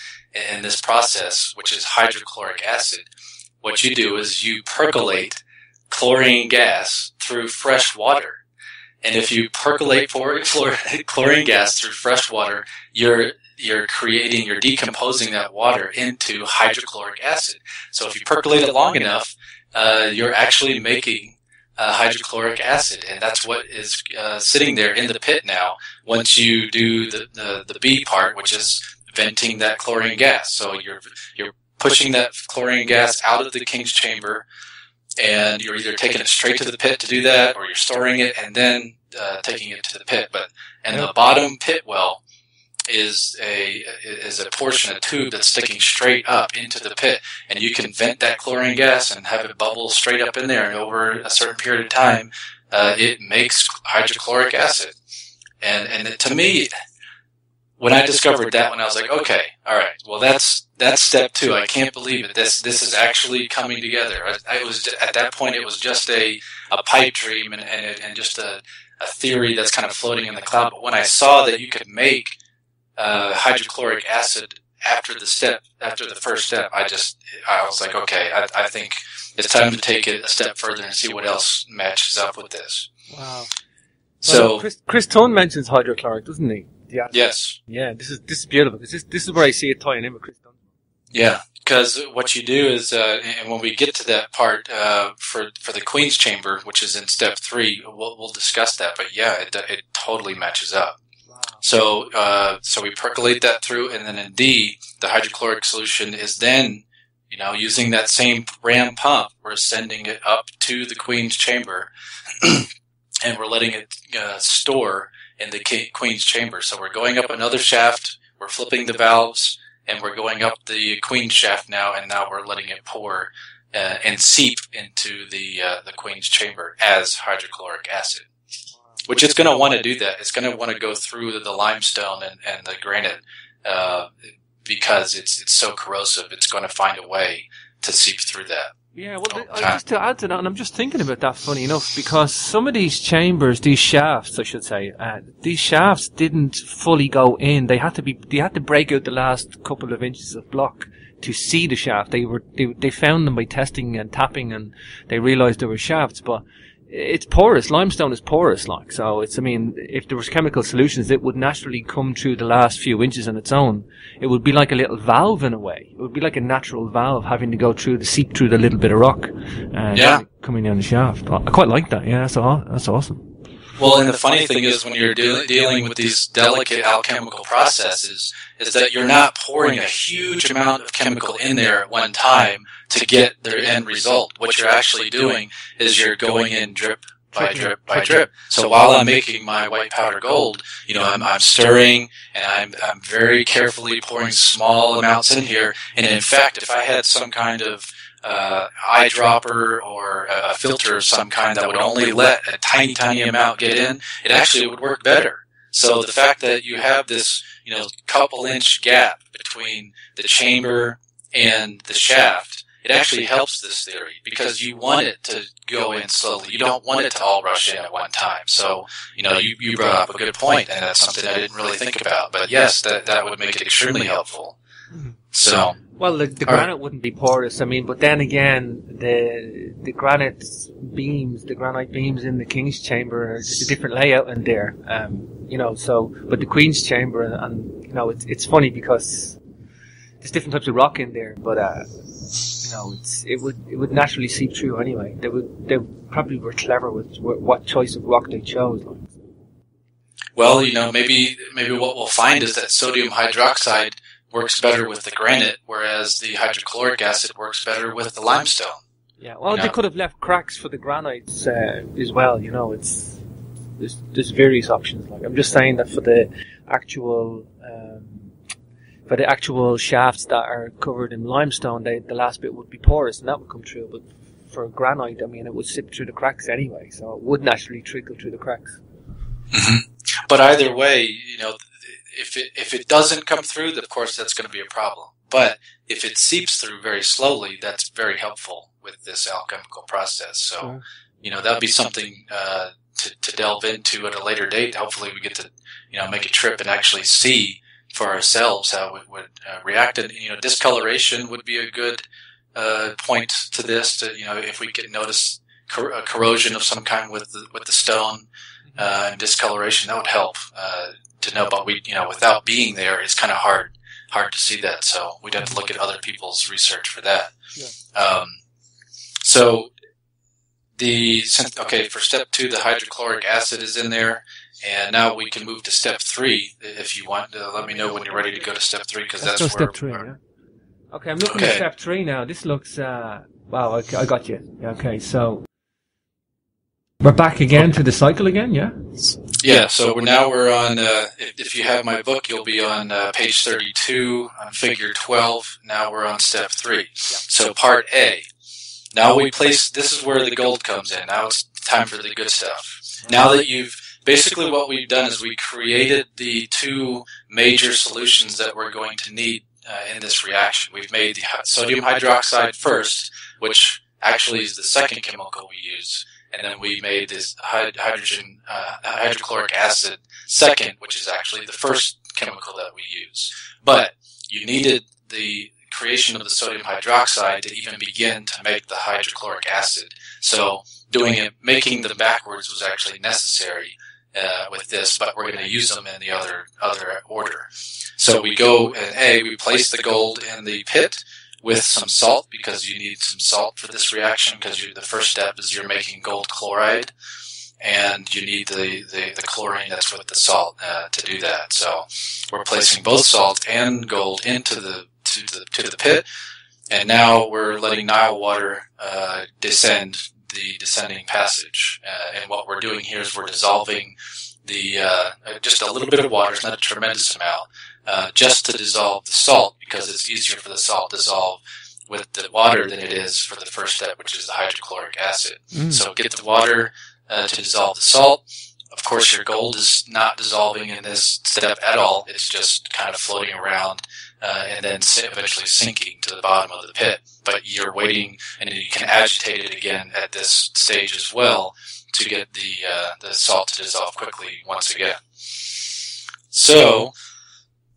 process, which is hydrochloric acid, what you do is you percolate chlorine gas through fresh water. And if you percolate chlorine gas through fresh water, you're decomposing that water into hydrochloric acid. So if you percolate it long enough, you're actually making hydrochloric acid, and that's what is sitting there in the pit now once you do the B part, which is venting that chlorine gas. So you're pushing that chlorine gas out of the King's chamber, and you're either taking it straight to the pit to do that, or you're storing it and then taking it to the pit. And the bottom pit well is a portion, a tube that's sticking straight up into the pit, and you can vent that chlorine gas and have it bubble straight up in there, and over a certain period of time, it makes hydrochloric acid. And to me, when I discovered that one, I was like, okay, all right, well that's step 2. I can't believe it. This is actually coming together. I was at that point, it was just a pipe dream and just a theory that's kind of floating in the cloud. But when I saw that you could make hydrochloric acid after the first step, I was like, okay, I think it's time to take it a step further and see what else matches up with this. Wow. So Chris Tone mentions hydrochloric, doesn't he? Yeah. Yes. Yeah, this is beautiful because this is where I see it tying in with Chris Tone. Yeah, because what you do is, and when we get to that part for the Queen's Chamber, which is in step 3, we'll discuss that. But yeah, it totally matches up. So we percolate that through, and then in D, the hydrochloric solution is then, using that same ram pump, we're sending it up to the Queen's chamber, and we're letting it store in the Queen's chamber. So we're going up another shaft, we're flipping the valves, and we're going up the Queen's shaft now, and now we're letting it pour and seep into the Queen's chamber as hydrochloric acid. Which it's going to want to do that. It's going to want to go through the limestone and the granite because it's so corrosive. It's going to find a way to seep through that. Yeah, well, just to add to that, and I'm just thinking about that, funny enough, because some of these chambers, these shafts, I should say, these shafts didn't fully go in. They had to break out the last couple of inches of block to see the shaft. They found them by testing and tapping, and they realized there were shafts, but it's porous. Limestone is porous, like, so it's, I mean, if there was chemical solutions, it would naturally come through the last few inches on its own. It would be like a little valve in a way. It would be like a natural valve having to go through, seep through the little bit of rock, and coming down the shaft. I quite like that. Yeah, that's awesome. Well, and the funny thing is, when you're dealing with these delicate alchemical processes, is that you're not pouring a huge amount of chemical in there at one time to get the end result. What you're actually doing is you're going in drip by drip by drip. So while I'm making my white powder gold, I'm stirring, and I'm very carefully pouring small amounts in here. And in fact, if I had some kind of eyedropper or a filter of some kind that would only let a tiny, tiny amount get in, it actually would work better. So the fact that you have this, couple inch gap between the chamber and the shaft, it actually helps this theory, because you want it to go in slowly. You don't want it to all rush in at one time. So, you brought up a good point, and that's something I didn't really think about. But yes, that would make it extremely helpful. So. Well, the granite wouldn't be porous, I mean, but then again, the granite beams in the King's Chamber are just a different layout in there, but the Queen's Chamber, and, it's funny because there's different types of rock in there, but, it would naturally seep through anyway. They probably were clever with what choice of rock they chose. Like. Well, maybe what we'll find is that sodium hydroxide works better with the granite, whereas the hydrochloric acid works better with the limestone. Yeah, well, they could have left cracks for the granites as well. There's various options. Like, I'm just saying that for the actual shafts that are covered in limestone, the last bit would be porous, and that would come through. But for granite, I mean, it would sip through the cracks anyway, so it would naturally trickle through the cracks. Mm-hmm. But either way, if it doesn't come through, of course, that's going to be a problem. But if it seeps through very slowly, that's very helpful with this alchemical process. So, that'd be something to delve into at a later date. Hopefully we get to, make a trip and actually see for ourselves how it would react. And, discoloration would be a good point to this. If we could notice corrosion of some kind with the stone and discoloration, that would help to know. But without being there, it's kind of hard to see that. So we'd have to look at other people's research for that. Yeah. For step 2, the hydrochloric acid is in there, and now we can move to step 3 if you want. Let me know when you're ready to go to step 3, because that's where step 3. Yeah. Okay, I'm looking at step 3 now. This looks wow. I got you. Okay, so we're back again to the cycle again, yeah? Yeah, so we're on, if you have my book, you'll be on page 32, on figure 12. Now we're on step 3. Yeah. So part A. Now this is where the gold comes in. Now it's time for the good stuff. Now that basically what we've done is we created the 2 major solutions that we're going to need in this reaction. We've made the sodium hydroxide first, which actually is the second chemical we use. And then we made this hydrochloric acid second, which is actually the first chemical that we use. But you needed the creation of the sodium hydroxide to even begin to make the hydrochloric acid. So making them backwards was actually necessary with this, but we're going to use them in the other order. So we go in we place the gold in the pit with some salt, because you need some salt for this reaction, because the first step is you're making gold chloride, and you need the chlorine that's with the salt to do that. So we're placing both salt and gold into the pit, and now we're letting Nile water descend the descending passage. And what we're doing here is we're dissolving just a little bit of water. It's not a tremendous amount. Just to dissolve the salt, because it's easier for the salt to dissolve with the water than it is for the first step, which is the hydrochloric acid. So get the water to dissolve the salt. Of course, your gold is not dissolving in this step at all. It's just kind of floating around and then eventually sinking to the bottom of the pit. But you're waiting, and you can agitate it again at this stage as well to get the salt to dissolve quickly once again. So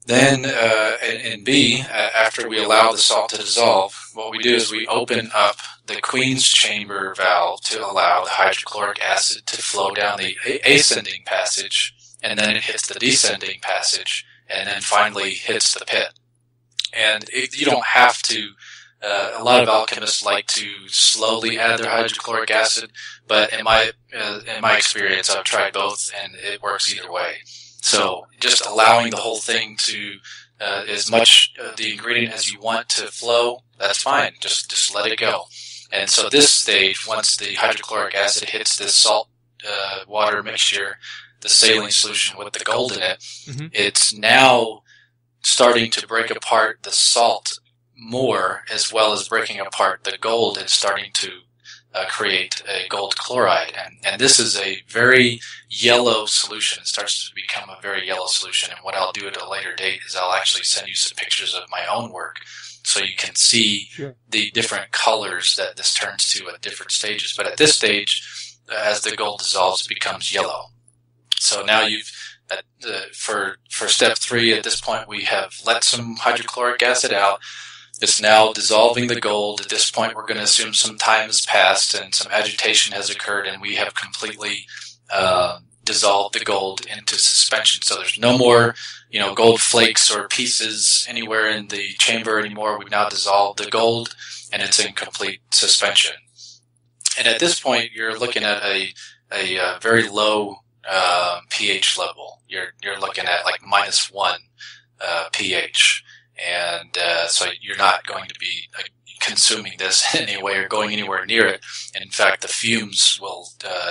Then in B, after we allow the salt to dissolve, what we do is we open up the Queen's chamber valve to allow the hydrochloric acid to flow down the ascending passage, and then it hits the descending passage, and then finally hits the pit. And you don't have to. A lot of alchemists like to slowly add their hydrochloric acid, but in my experience, I've tried both, and it works either way. So just allowing the whole thing to as much the ingredient as you want to flow, that's fine. Just let it go. And so this stage, once the hydrochloric acid hits this salt water mixture, the saline solution with the gold in it, it's now starting to break apart the salt more, as well as breaking apart the gold and starting to create a gold chloride. And this is a very yellow solution. It starts to become a very yellow solution. And what I'll do at a later date is I'll actually send you some pictures of my own work so you can see the different colors that this turns to at different stages. But at this stage, as the gold dissolves, it becomes yellow. So now for step 3, at this point, we have let some hydrochloric acid out. It's now dissolving the gold. At this point, we're going to assume some time has passed and some agitation has occurred, and we have completely dissolved the gold into suspension. So there's no more, gold flakes or pieces anywhere in the chamber anymore. We've now dissolved the gold, and it's in complete suspension. And at this point, you're looking at a very low pH level. You're looking at like -1 pH. And so you're not going to be consuming this in any way or going anywhere near it. And in fact, the fumes will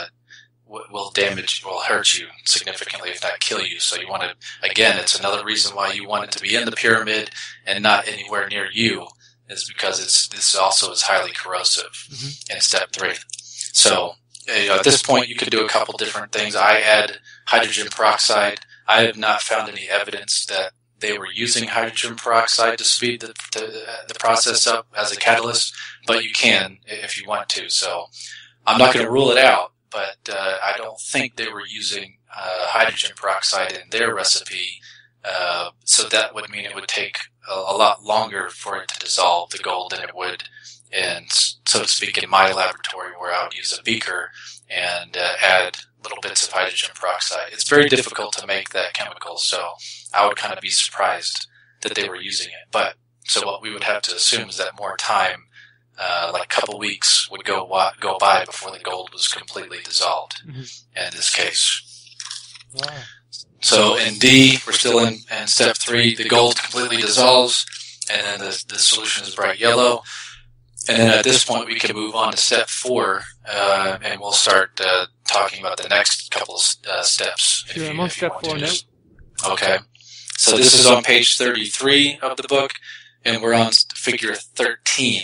hurt you significantly, if not kill you. So you want to, again, it's another reason why you want it to be in the pyramid and not anywhere near you, is because this also is highly corrosive in step 3. So at this point, you could do a couple different things. I add hydrogen peroxide. I have not found any evidence that they were using hydrogen peroxide to speed the process up as a catalyst, but you can if you want to. So I'm not going to rule it out, but I don't think they were using hydrogen peroxide in their recipe. So that would mean it would take a lot longer for it to dissolve the gold than it would, and so to speak, in my laboratory where I would use a beaker and add little bits of hydrogen peroxide. It's very difficult to make that chemical, so I would kind of be surprised that they were using it. But so what we would have to assume is that more time, like a couple weeks, would go by before the gold was completely dissolved in this case. Wow. So in D, we're still in step 3. The gold completely dissolves, and then the solution is bright yellow. And then at this point, we can move on to step 4, and we'll start talking about the next couple of steps. Sure, I'm on step 4 now. Okay. So this is on page 33 of the book, and we're on figure 13.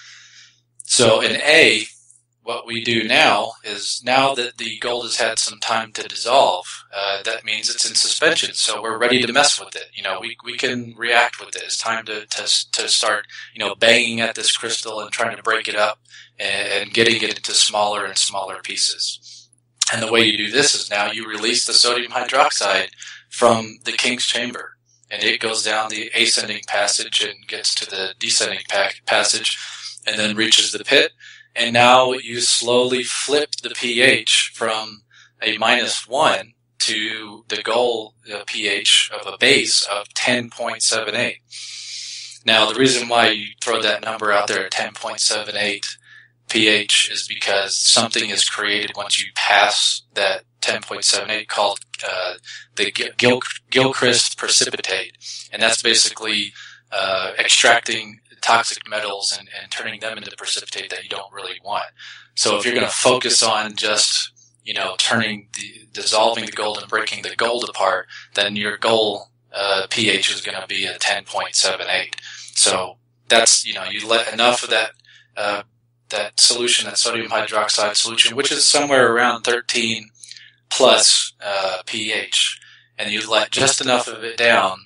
So in A, what we do now is, now that the gold has had some time to dissolve, that means it's in suspension. So we're ready to mess with it. We can react with it. It's time to start, banging at this crystal and trying to break it up and getting it into smaller and smaller pieces. And the way you do this is now you release the sodium hydroxide from the king's chamber, and it goes down the ascending passage and gets to the descending passage and then reaches the pit. And now you slowly flip the pH from a -1 to the goal pH of a base of 10.78. Now, the reason why you throw that number out there at 10.78 pH is because something is created once you pass that 10.78 called the Gilchrist precipitate. And that's basically extracting toxic metals and turning them into precipitate that you don't really want. So if you're going to focus on just, dissolving the gold and breaking the gold apart, then your goal pH is going to be a 10.78. So that's, you let enough of that solution, that sodium hydroxide solution, which is somewhere around 13 plus pH, and you let just enough of it down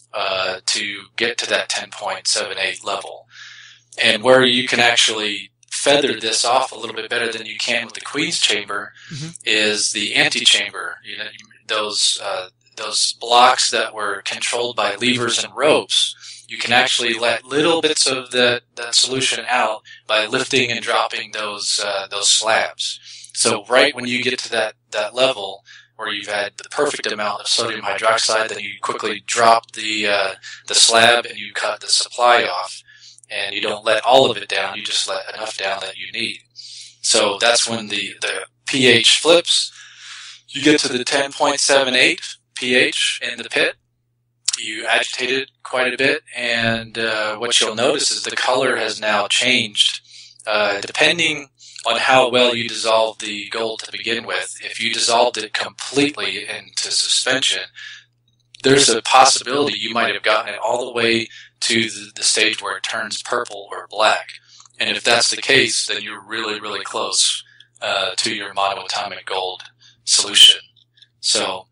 to get to that 10.78 level. And where you can actually feather this off a little bit better than you can with the Queen's chamber is the antechamber. Those those blocks that were controlled by levers and ropes, you can actually let little bits of that solution out by lifting and dropping those slabs. So right when you get to that level where you've had the perfect amount of sodium hydroxide, then you quickly drop the slab and you cut the supply off, and you don't let all of it down. You just let enough down that you need. So that's when the pH flips. You get to the 10.78 pH in the pit. You agitate it quite a bit, and what you'll notice is the color has now changed depending on how well you dissolve the gold to begin with. If you dissolved it completely into suspension, there's a possibility you might have gotten it all the way to the stage where it turns purple or black. And if that's the case, then you're really, really close to your monoatomic gold solution. So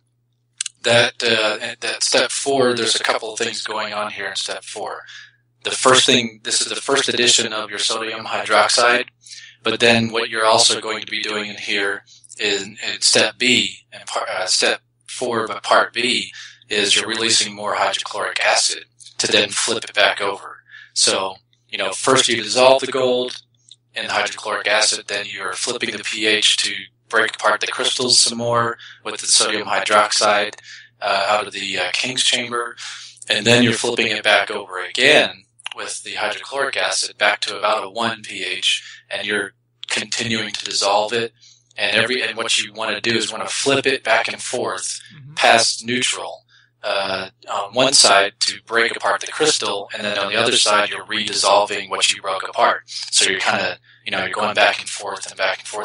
that step 4, there's a couple of things going on here in step 4. The first thing, this is the first addition of your sodium hydroxide, but then what you're also going to be doing in here in step B, and step 4, but part B, is you're releasing more hydrochloric acid to then flip it back over. So, first you dissolve the gold in the hydrochloric acid, then you're flipping the pH to break apart the crystals some more with the sodium hydroxide out of the King's chamber, and then you're flipping it back over again with the hydrochloric acid back to about a 1 pH, and you're continuing to dissolve it. And what you want to do is want to flip it back and forth past neutral on one side to break apart the crystal, and then on the other side you're redissolving what you broke apart. So you're kind of, you're going back and forth, and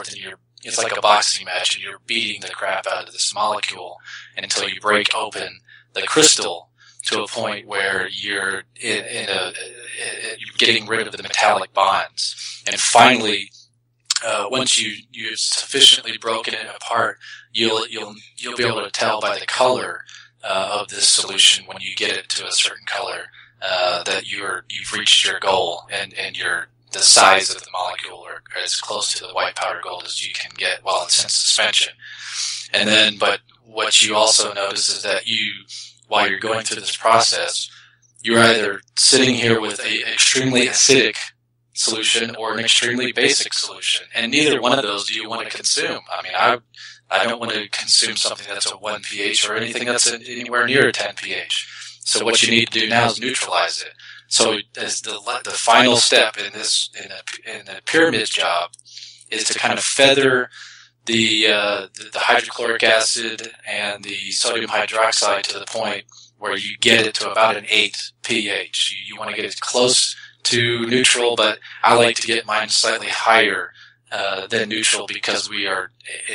it's like a boxing match, and you're beating the crap out of this molecule until you break open the crystal to a point where you're you're getting rid of the metallic bonds. And finally, once you've sufficiently broken it apart, you'll be able to tell by the color of this solution when you get it to a certain color that you've reached your goal, and the size of the molecule are as close to the white powder gold as you can get while it's in suspension. And then, but what you also notice is that while you're going through this process, you're either sitting here with an extremely acidic solution or an extremely basic solution, and neither one of those do you want to consume. I mean, I don't want to consume something that's a 1 pH or anything that's anywhere near a 10 pH. So what you need to do now is neutralize it. So as the final step in the pyramid job is to kind of feather the hydrochloric acid and the sodium hydroxide to the point where you get it to about an 8 pH. You want to get it close to neutral, but I like to get mine slightly higher than neutral, because we are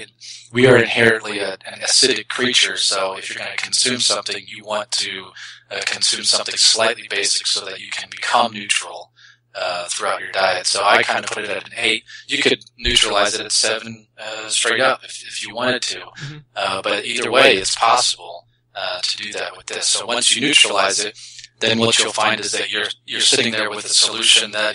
inherently an acidic creature. So if you're going to consume something, you want to consume something slightly basic so that you can become neutral throughout your diet. So I kind of put it at an 8. You could neutralize it at 7 straight up if you wanted to. But either way, it's possible to do that with this. So once you neutralize it, then what you'll find is that you're sitting there with a solution that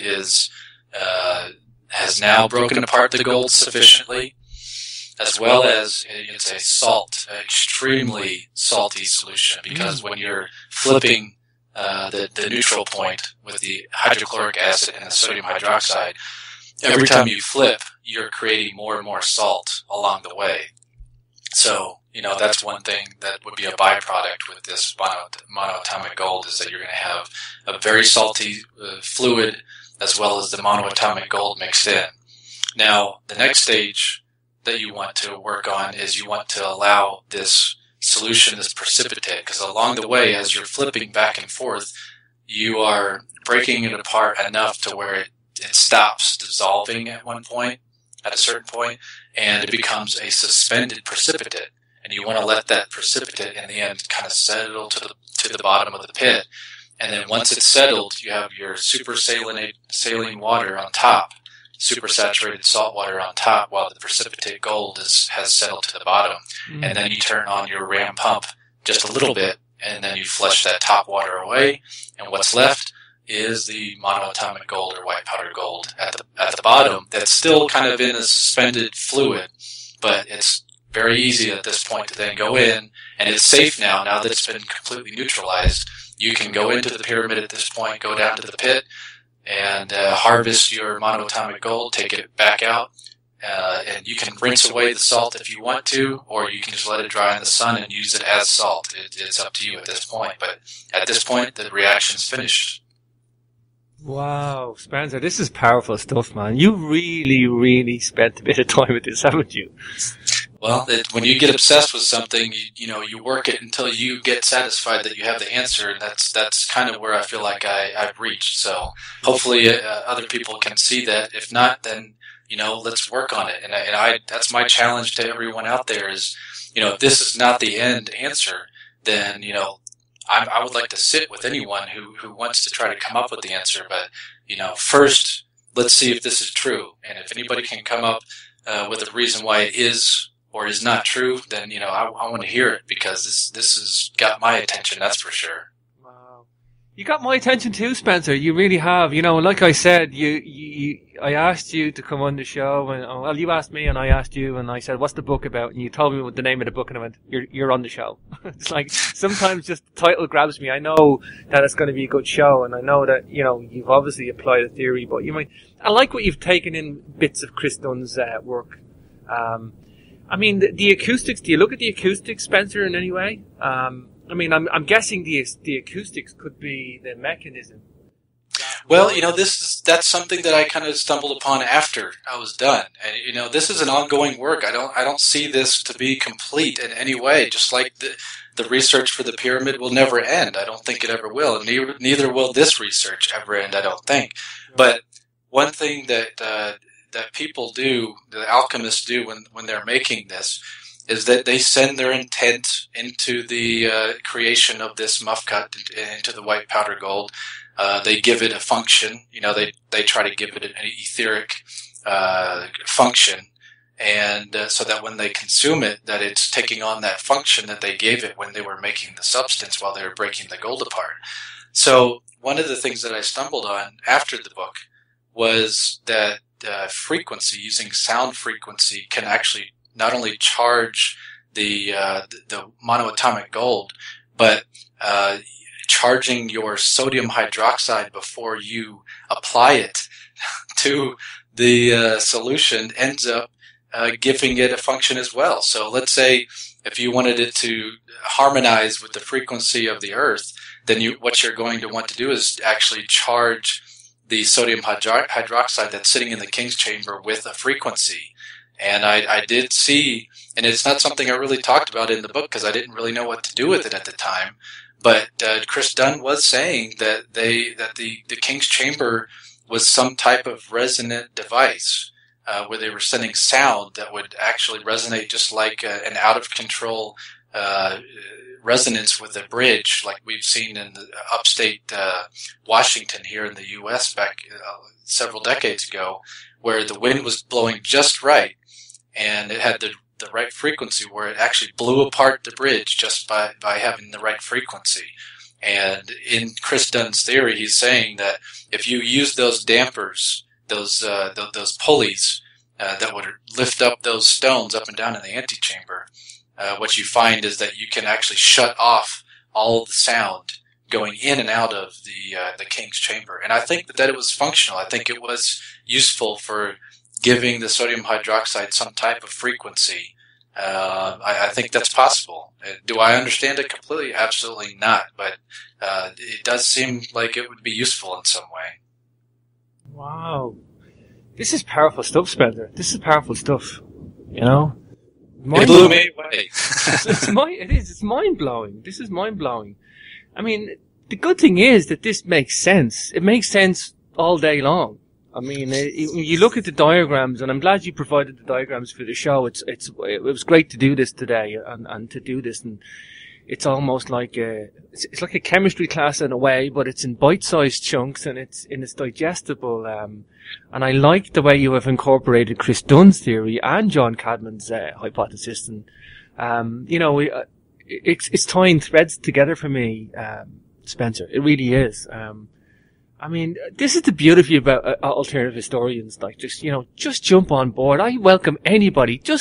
has now broken apart the gold sufficiently, as well as it's a extremely salty solution, because when you're flipping the neutral point with the hydrochloric acid and the sodium hydroxide, every time you flip, you're creating more and more salt along the way. So, that's one thing that would be a byproduct with this monoatomic gold, is that you're going to have a very salty fluid as well as the monoatomic gold mixed in. Now, the next stage that you want to work on is you want to allow this solution, this precipitate, because along the way, as you're flipping back and forth, you are breaking it apart enough to where it stops dissolving at a certain point, and it becomes a suspended precipitate. And you want to let that precipitate in the end kind of settle to the bottom of the pit. And then once it's settled, you have your super saline water on top, super saturated salt water on top, while the precipitate gold has settled to the bottom. And then you turn on your ram pump just a little bit, and then you flush that top water away, and what's left is the monoatomic gold or white powder gold at the bottom that's still kind of in a suspended fluid, but it's very easy at this point to then go in, and it's safe now that it's been completely neutralized. You can go into the pyramid at this point, go down to the pit, and harvest your monoatomic gold, take it back out, and you can rinse away the salt if you want to, or you can just let it dry in the sun and use it as salt. It's up to you at this point, but at this point, the reaction's finished. Wow, Spencer, this is powerful stuff, man. You really, really spent a bit of time with this, haven't you? Well, when you get obsessed with something, you work it until you get satisfied that you have the answer, and that's kind of where I feel like I've reached. So hopefully other people can see that. If not, then let's work on it. And I that's my challenge to everyone out there is, if this is not the end answer, then I would like to sit with anyone who wants to try to come up with the answer. But first, let's see if this is true, and if anybody can come up with a reason why it is or is not true, then I want to hear it, because this has got my attention, that's for sure. Wow, you got my attention too, Spencer. You really have. Like I said, I asked you to come on the show, and you asked me, and I asked you, and I said, "What's the book about?" And you told me what the name of the book, and I went, "You're on the show." It's like sometimes just the title grabs me. I know that it's going to be a good show, and I know that you've obviously applied a theory, but I like what you've taken in bits of Chris Dunn's work. I mean, the acoustics. Do you look at the acoustics, Spencer, in any way? I'm guessing the acoustics could be the mechanism. Well, that's something that I kind of stumbled upon after I was done. And, this is an ongoing work. I don't see this to be complete in any way. Just like the research for the pyramid will never end. I don't think it ever will. And neither will this research ever end, I don't think. But one thing that people do, the alchemists do when they're making this, is that they send their intent into the creation of this muff cut, into the white powder gold. They give it a function. They try to give it an etheric function, and so that when they consume it, that it's taking on that function that they gave it when they were making the substance while they were breaking the gold apart. So one of the things that I stumbled on after the book was that frequency, using sound frequency, can actually not only charge the monoatomic gold, but charging your sodium hydroxide before you apply it to the solution ends up giving it a function as well. So let's say if you wanted it to harmonize with the frequency of the earth, then what you're going to want to do is actually charge the sodium hydroxide that's sitting in the King's chamber with a frequency. And I did see, and it's not something I really talked about in the book because I didn't really know what to do with it at the time, but Chris Dunn was saying that the King's chamber was some type of resonant device where they were sending sound that would actually resonate just like an out-of-control resonance with a bridge, like we've seen in the upstate Washington here in the U.S. back several decades ago, where the wind was blowing just right, and it had the right frequency where it actually blew apart the bridge just by having the right frequency. And in Chris Dunn's theory, he's saying that if you use those dampers, those pulleys that would lift up those stones up and down in the antechamber, what you find is that you can actually shut off all of the sound going in and out of the King's chamber. And I think that it was functional. I think it was useful for giving the sodium hydroxide some type of frequency. I think that's possible. Do I understand it completely? Absolutely not. But it does seem like it would be useful in some way. Wow. This is powerful stuff, Spencer. This is powerful stuff. It blew me away. It's mind-blowing. This is mind-blowing. I mean, the good thing is that this makes sense. It makes sense all day long. I mean, you look at the diagrams, and I'm glad you provided the diagrams for the show. It was great to do this today, and to do this, and it's almost like it's like a chemistry class in a way, but it's in bite-sized chunks, and it's digestible. And I like the way you have incorporated Chris Dunn's theory and John Cadman's hypothesis, and it's tying threads together for me, Spencer. It really is. I mean, this is the beauty about alternative historians. Like, just jump on board. I welcome anybody. Just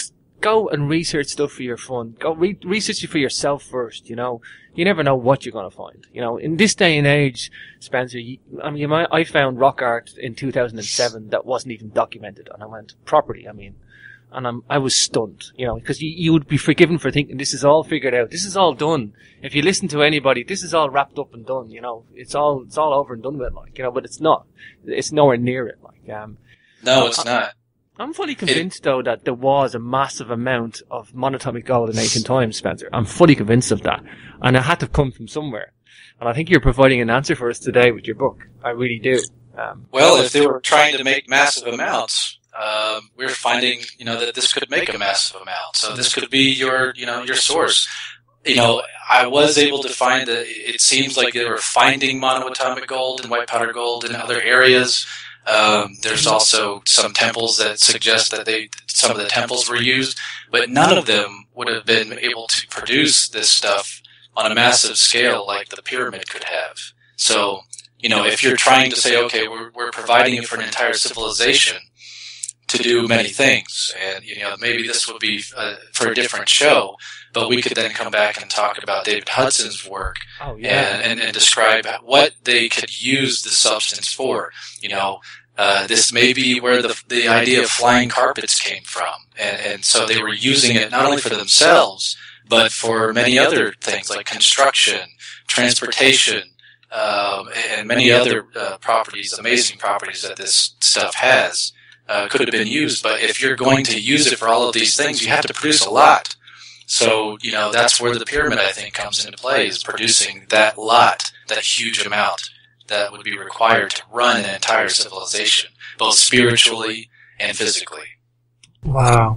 go and research stuff for your fun. Go research it for yourself first, you know. You never know what you're going to find. You know, in this day and age, Spencer, I found rock art in 2007 that wasn't even documented. And I went, property, and I was stunned, you know, because you would be forgiven for thinking this is all figured out. This is all done. If you listen to anybody, this is all wrapped up and done, you know. It's all over and done with, like, you know, but it's not. It's nowhere near it, like, No, it's not. I'm fully convinced, though, that there was a massive amount of monatomic gold in ancient times, Spencer. I'm fully convinced of that. And it had to come from somewhere. And I think you're providing an answer for us today with your book. I really do. Well, if they were trying to make massive amounts, we're finding, you know, that this could make a massive amount. So this could be your source. You know, I was able to find that it seems like they were finding monoatomic gold and white powder gold in other areas. There's also some temples that suggest that some of the temples were used, but none of them would have been able to produce this stuff on a massive scale like the pyramid could have. So, you know, if you're trying to say, okay, we're providing it for an entire civilization to do many things, and, you know, maybe this would be for a different show, but we could then come back and talk about David Hudson's work and describe what they could use the substance for. You know, this may be where the idea of flying carpets came from. And so they were using it not only for themselves, but for many other things like construction, transportation, and many other properties, amazing properties that this stuff has, could have been used. But if you're going to use it for all of these things, you have to produce a lot. So, you know, that's where the pyramid, I think, comes into play, is producing that lot, that huge amount that would be required to run an entire civilization, both spiritually and physically. Wow.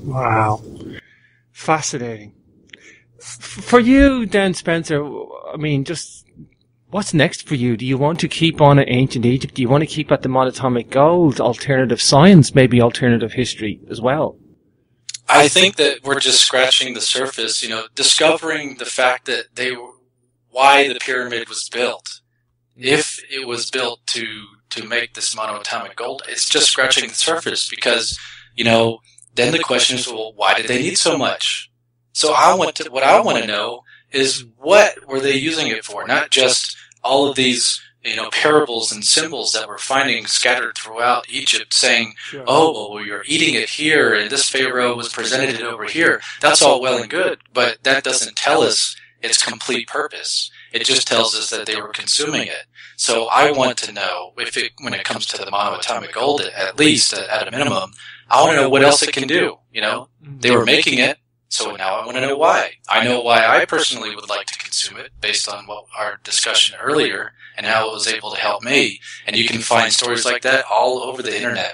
Fascinating. For you, then, Spencer, I mean, just what's next for you? Do you want to keep on at ancient Egypt? Do you want to keep at the monatomic gold, alternative science, maybe alternative history as well? I think that we're just scratching the surface, you know, discovering the fact that why the pyramid was built. If it was built to make this monoatomic gold, it's just scratching the surface because, you know, then the question is, well, why did they need so much? So what I want to know is what were they using it for? Not just all of these, you know, parables and symbols that we're finding scattered throughout Egypt saying, sure, oh, well, you're eating it here, and this pharaoh was presented it over here. That's all well and good, but that doesn't tell us its complete purpose. It just tells us that they were consuming it. So I want to know, when it comes to the monoatomic gold, at least, at a minimum, I want to know what else it can do, you know? They were making it, so now I want to know why. I know why I personally would like to consume it, based on what our discussion earlier, and how it was able to help me. And you can find stories like that all over the internet.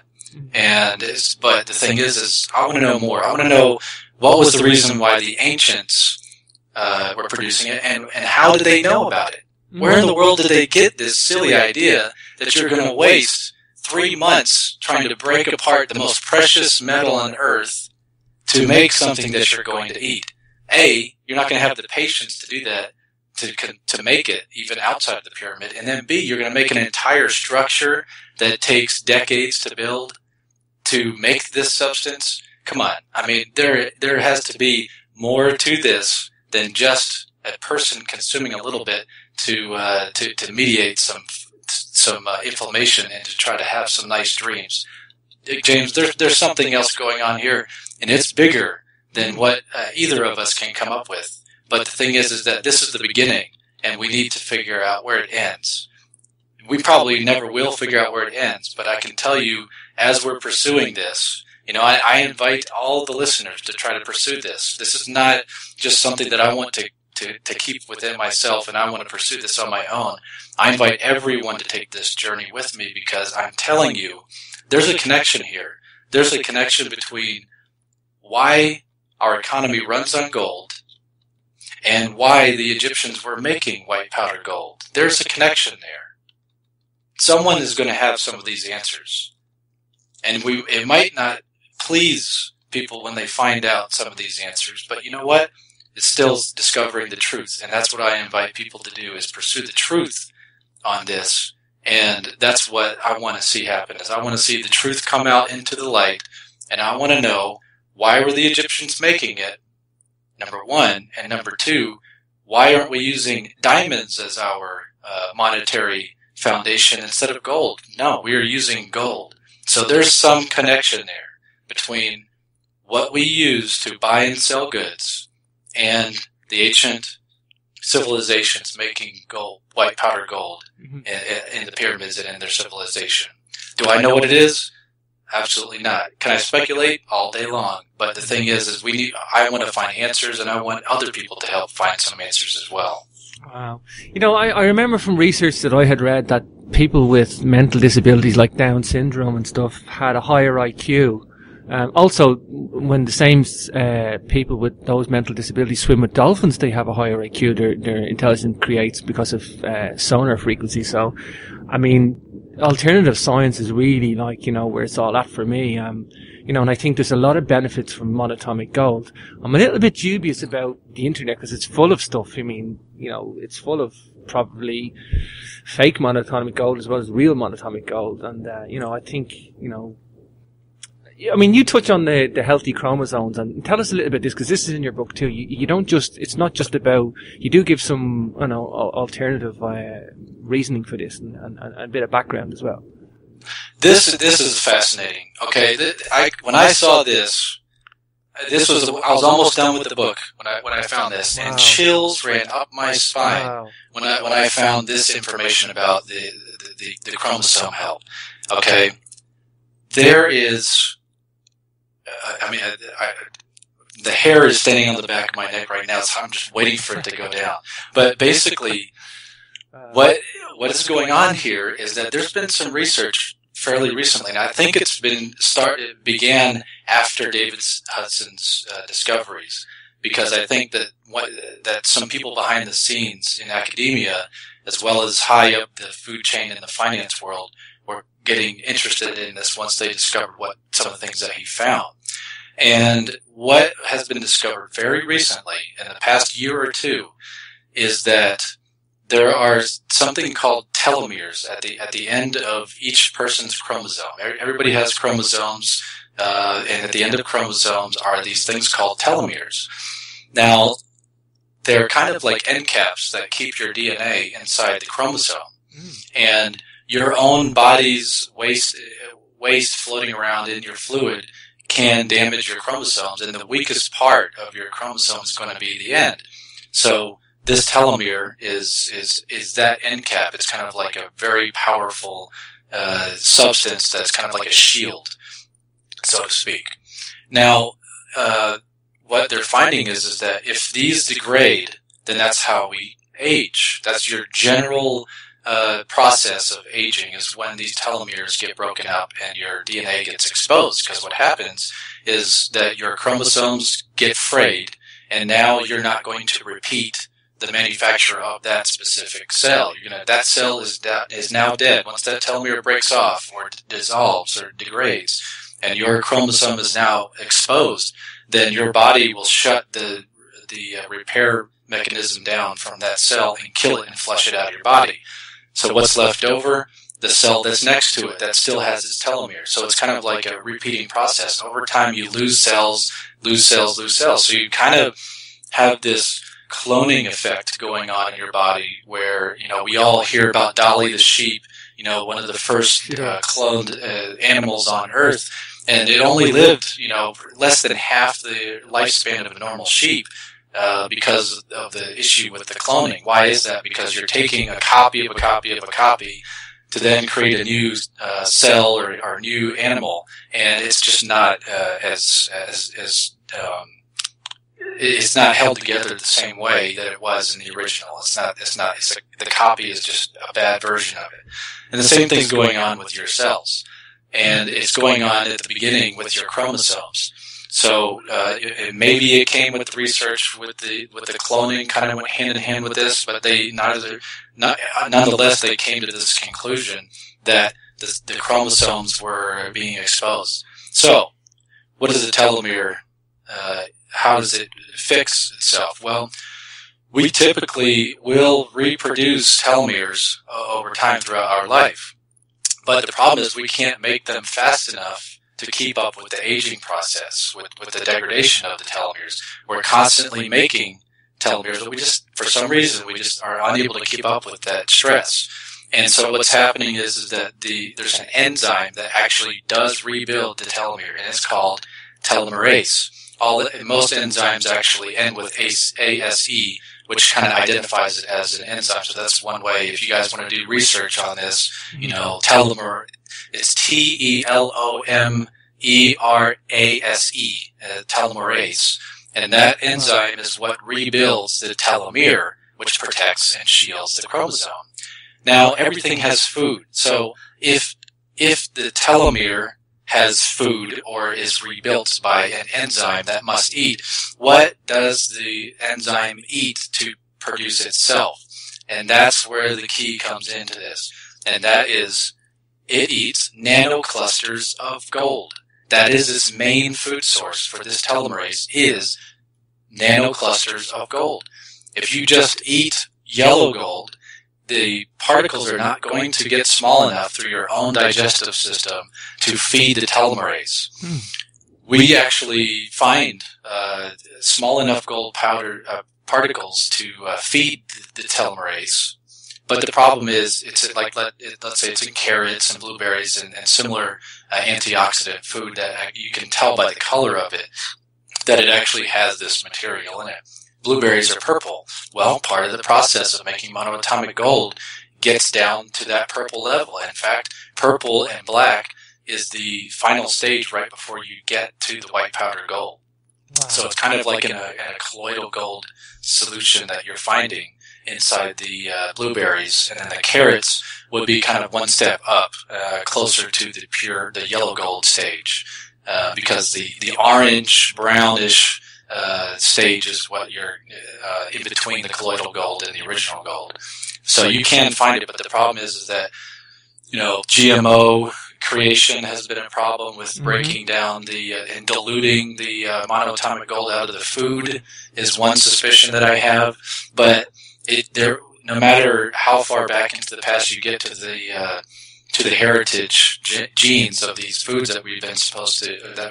But the thing is I want to know more. I want to know what was the reason why the ancients were producing it, and how did they know about it? Where in the world did they get this silly idea that you're going to waste 3 months trying to break apart the most precious metal on earth to make something that you're going to eat? A, you're not going to have the patience to do that, to make it even outside of the pyramid. And then B, you're going to make an entire structure that takes decades to build to make this substance. Come on. I mean, there has to be more to this than just a person consuming a little bit to mediate some inflammation and to try to have some nice dreams. James, there's something else going on here, and it's bigger than what either of us can come up with. But the thing is that this is the beginning, and we need to figure out where it ends. We probably never will figure out where it ends, but I can tell you, as we're pursuing this, you know, I invite all the listeners to try to pursue this. This is not just something that I want to keep within myself, and I want to pursue this on my own. I invite everyone to take this journey with me, because I'm telling you, there's a connection here. There's a connection between why our economy runs on gold and why the Egyptians were making white powder gold. There's a connection there. Someone is going to have some of these answers. And it might not please people when they find out some of these answers, but you know what? It's still discovering the truth. And that's what I invite people to do, is pursue the truth on this. And that's what I want to see happen, is I want to see the truth come out into the light, and I want to know why were the Egyptians making it? Number one. And number two, why aren't we using diamonds as our monetary foundation instead of gold? No, we are using gold. So there's some connection there between what we use to buy and sell goods and the ancient civilizations making gold, white powder gold, in the pyramids and in their civilization. Do I know what it is? Absolutely not. Can I speculate? All day long. But the thing is I want to find answers, and I want other people to help find some answers as well. Wow. I remember from research that I had read that people with mental disabilities like Down syndrome and stuff had a higher IQ. Also, when the same people with those mental disabilities swim with dolphins, they have a higher IQ. Their intelligence creates because of sonar frequency. So, I mean, alternative science is really where it's all at for me. And I think there's a lot of benefits from monatomic gold. I'm a little bit dubious about the internet because it's full of stuff. I mean, it's full of probably fake monatomic gold as well as real monatomic gold. And, I think, you touch on the healthy chromosomes, and tell us a little bit this, because this is in your book too. You don't just, it's not just about, you do give some, alternative reasoning for this and a bit of background as well. This is fascinating. Okay, when I saw this I was almost done with the book when I found this, and chills ran up my spine when I found this information about the chromosome health. Okay, there is. The hair is standing on the back of my neck right now, so I'm just waiting for it to go down. But basically, what is going on here is that there's been some research fairly recently, and I think it began after David Hudson's discoveries, because I think that some people behind the scenes in academia, as well as high up the food chain in the finance world, were getting interested in this once they discovered some of the things that he found. And what has been discovered very recently, in the past year or two, is that there are something called telomeres at the end of each person's chromosome. Everybody has chromosomes, and at the end of chromosomes are these things called telomeres. Now, they're kind of like end caps that keep your DNA inside the chromosome. And your own body's waste floating around in your fluid can damage your chromosomes, and the weakest part of your chromosome is going to be the end. So this telomere is that end cap. It's kind of like a very powerful substance that's kind of like a shield, so to speak. Now, what they're finding is that if these degrade, then that's how we age. That's your general process of aging, is when these telomeres get broken up and your DNA gets exposed. Because what happens is that your chromosomes get frayed, and now you're not going to repeat the manufacture of that specific cell. That cell is now dead. Once that telomere breaks off or dissolves or degrades, and your chromosome is now exposed, then your body will shut the repair mechanism down from that cell and kill it and flush it out of your body. So what's left over? The cell that's next to it that still has its telomere. So it's kind of like a repeating process. Over time, you lose cells. So you kind of have this cloning effect going on in your body, where we all hear about Dolly the sheep, one of the first cloned animals on Earth, and it only lived less than half the lifespan of a normal sheep. Because of the issue with the cloning. Why is that? Because you're taking a copy of a copy of a copy to then create a new cell or new animal, and it's just not it's not held together the same way that it was in the original. The copy is just a bad version of it. And the same thing's going on with your cells, and it's going on at the beginning with your chromosomes. So maybe it came with the research with the cloning, kind of went hand in hand with this, but nonetheless they came to this conclusion that the chromosomes were being exposed. So, what is a telomere? How does it fix itself? Well, we typically will reproduce telomeres over time throughout our life, but the problem is we can't make them fast enough to keep up with the aging process, with the degradation of the telomeres. We're constantly making telomeres, but we just, for some reason, we just are unable to keep up with that stress. And so what's happening is that there's an enzyme that actually does rebuild the telomere, and it's called telomerase. Most enzymes actually end with ASE, which kind of identifies it as an enzyme. So that's one way. If you guys want to do research on this, telomer, it's TELOMERASE, telomerase. And that enzyme is what rebuilds the telomere, which protects and shields the chromosome. Now, everything has food. So if the telomere has food or is rebuilt by an enzyme that must eat, what does the enzyme eat to produce itself? And that's where the key comes into this. And that is, it eats nanoclusters of gold. That is its main food source for this telomerase, is nanoclusters of gold. If you just eat yellow gold, the particles are not going to get small enough through your own digestive system to feed the telomerase. We actually find small enough gold powder particles to feed the telomerase, but the problem is, it's like, let's say it's in carrots and blueberries and similar antioxidant food that you can tell by the color of it that it actually has this material in it. Blueberries are purple. Well, part of the process of making monoatomic gold gets down to that purple level. And in fact, purple and black is the final stage right before you get to the white powder gold. Wow. So it's kind of like in a colloidal gold solution that you're finding inside the blueberries, and then the carrots would be kind of one step up, closer to the yellow gold stage, because the orange, brownish stage is what you're in between the colloidal gold and the original gold. So you can find it, but the problem is that GMO creation has been a problem with breaking down and diluting the monoatomic gold out of the food is one suspicion that I have. But no matter how far back into the past you get to the heritage genes of these foods that we've been exposed to, that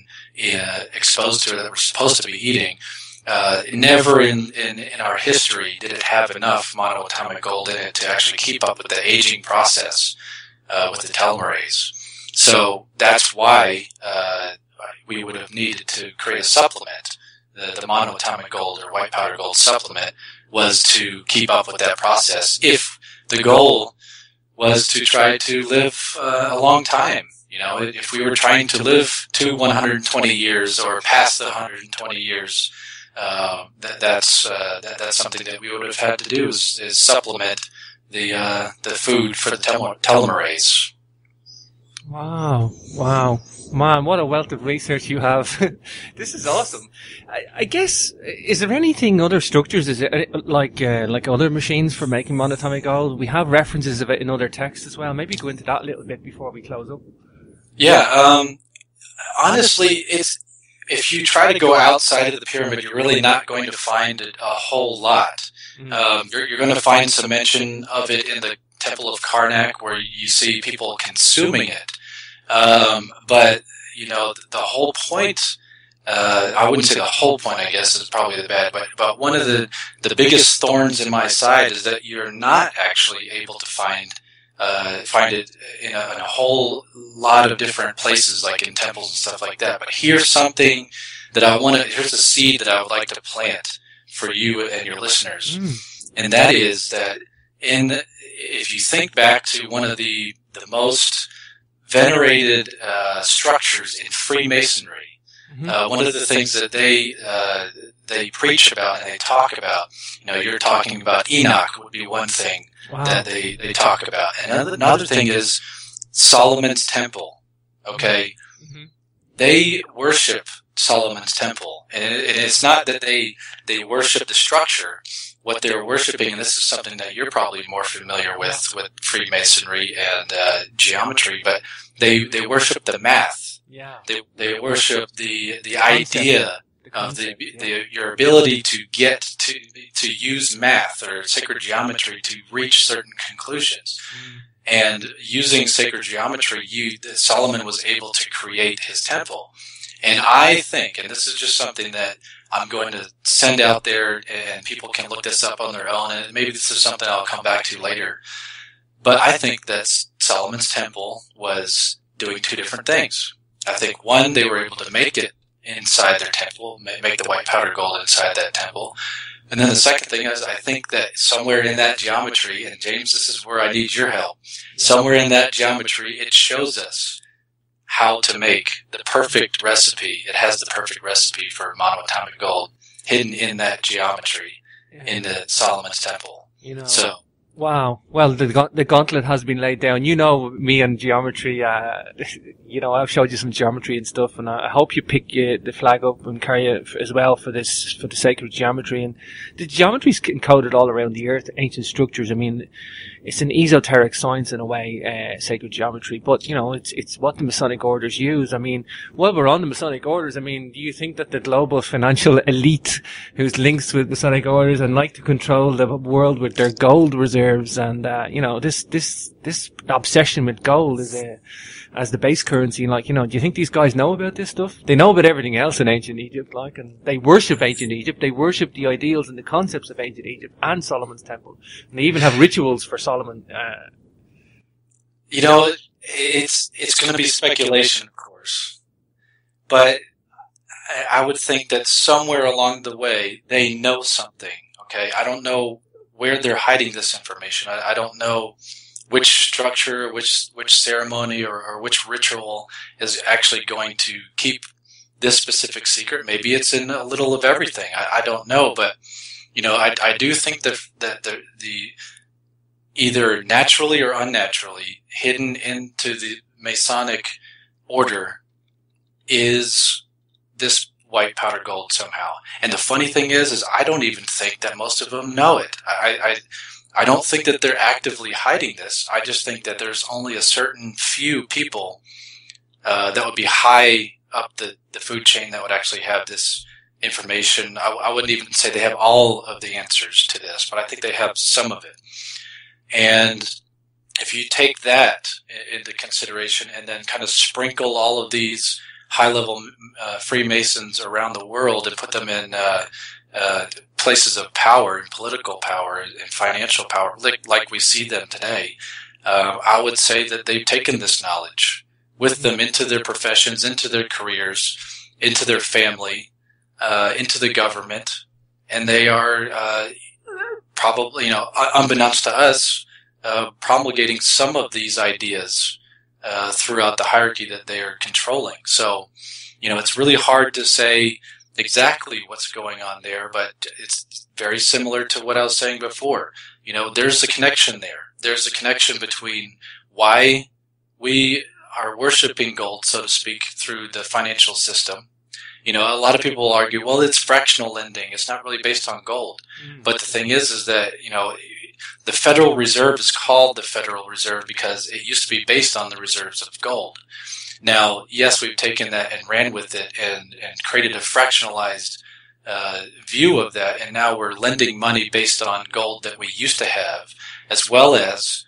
we're supposed to be eating, never in our history did it have enough monoatomic gold in it to actually keep up with the aging process with the telomerase. So that's why we would have needed to create a supplement. The monoatomic gold or white powder gold supplement was to keep up with that process. If the goal was to try to live a long time, if we were trying to live to 120 years or past the 120 years, that's something that we would have had to do is supplement the food for the telomerase. Wow. Man, what a wealth of research you have. This is awesome. I guess, is there anything, other structures, is it like other machines for making monatomic gold? We have references of it in other texts as well. Maybe go into that a little bit before we close up. Yeah, honestly, if you try to go outside of the pyramid, you're really not going to find a whole lot. You're going to find some mention of it in the Temple of Karnak, where you see people consuming it. But the whole point, I wouldn't say the whole point, I guess, is probably the bad, but one of the biggest thorns in my side is that you're not actually able to find it in a whole lot of different places, like in temples and stuff like that. But here's something that here's a seed that I would like to plant for you and your listeners. And that is that if you think back to one of the most venerated structures in Freemasonry, one of the things that they preach about and they talk about, you're talking about Enoch would be one thing that they talk about. And another thing is Solomon's Temple. Okay, they worship Solomon's Temple, and it's not that they worship the structure. What they're worshiping, and this is something that you're probably more familiar with Freemasonry and geometry, but they worship the math. Yeah. They worship the idea of your ability to get to use math or sacred geometry to reach certain conclusions. And using sacred geometry, Solomon was able to create his temple. And I think, and this is just something that I'm going to send out there, and people can look this up on their own, and maybe this is something I'll come back to later. But I think that Solomon's temple was doing two different things. I think, one, they were able to make it inside their temple, make the white powder gold inside that temple. And then the second thing is, I think that somewhere in that geometry, and James, this is where I need your help, somewhere in that geometry, it shows us how to make the perfect recipe. It has the perfect recipe for monoatomic gold hidden in that geometry in the Solomon's temple. So, wow. Well, the gauntlet has been laid down. You know me and geometry. I've showed you some geometry and stuff, and I hope you pick the flag up and carry it as well for the sacred geometry. And the geometry's encoded all around the earth, ancient structures. I mean, it's an esoteric science in a way, sacred geometry. But it's what the Masonic orders use. I mean, while we're on the Masonic orders, I mean, do you think that the global financial elite, who's linked with Masonic orders and like to control the world with their gold reserves, and this obsession with gold as the base currency, do you think these guys know about this stuff? They know about everything else in ancient Egypt, and they worship ancient Egypt. They worship the ideals and the concepts of ancient Egypt and Solomon's temple. And they even have rituals for Solomon. It's going to be speculation, of course. But I would think that somewhere along the way, they know something, okay? I don't know where they're hiding this information. I don't know which structure, which ceremony, or which ritual is actually going to keep this specific secret. Maybe it's in a little of everything. I don't know, but I do think that the either naturally or unnaturally hidden into the Masonic order is this white powder gold somehow. And the funny thing is I don't even think that most of them know it. I don't think that they're actively hiding this. I just think that there's only a certain few people that would be high up the food chain that would actually have this information. I wouldn't even say they have all of the answers to this, but I think they have some of it. And if you take that into consideration and then kind of sprinkle all of these high-level Freemasons around the world and put them in places of power and political power and financial power, like we see them today, I would say that they've taken this knowledge with them into their professions, into their careers, into their family, into the government, and they are probably, unbeknownst to us, promulgating some of these ideas throughout the hierarchy that they are controlling. So, it's really hard to say exactly what's going on there, but it's very similar to what I was saying before. There's a connection there. There's a connection between why we are worshiping gold, so to speak, through the financial system. A lot of people argue, well, it's fractional lending. It's not really based on gold. But the thing is that, the Federal Reserve is called the Federal Reserve because it used to be based on the reserves of gold. Now, yes, we've taken that and ran with it and created a fractionalized view of that, and now we're lending money based on gold that we used to have, as well as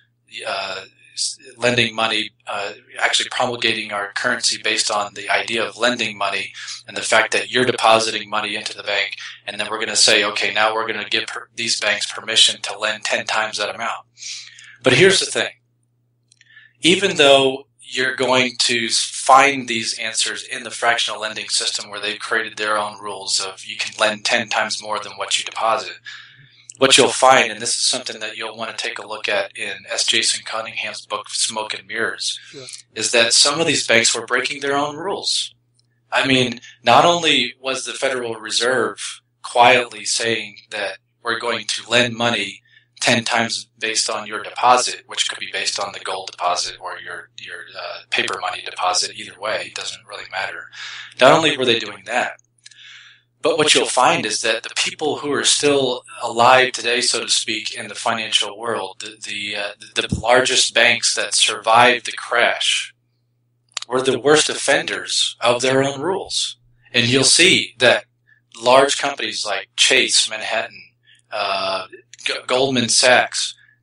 lending money, actually promulgating our currency based on the idea of lending money and the fact that you're depositing money into the bank, and then we're going to say, okay, now we're going to give these banks permission to lend 10 times that amount. But here's the thing. Even though you're going to find these answers in the fractional lending system where they've created their own rules of you can lend 10 times more than what you deposit, what you'll find, and this is something that you'll want to take a look at in S. Jason Cunningham's book, Smoke and Mirrors, sure, is that some of these banks were breaking their own rules. I mean, not only was the Federal Reserve quietly saying that we're going to lend money 10 times based on your deposit, which could be based on the gold deposit or your paper money deposit, either way, it doesn't really matter. Not only were they doing that, but what you'll find is that the people who are still alive today, so to speak, in the financial world, the largest banks that survived the crash were the worst offenders of their own rules. And you'll see that large companies like Chase, Manhattan, Goldman Sachs,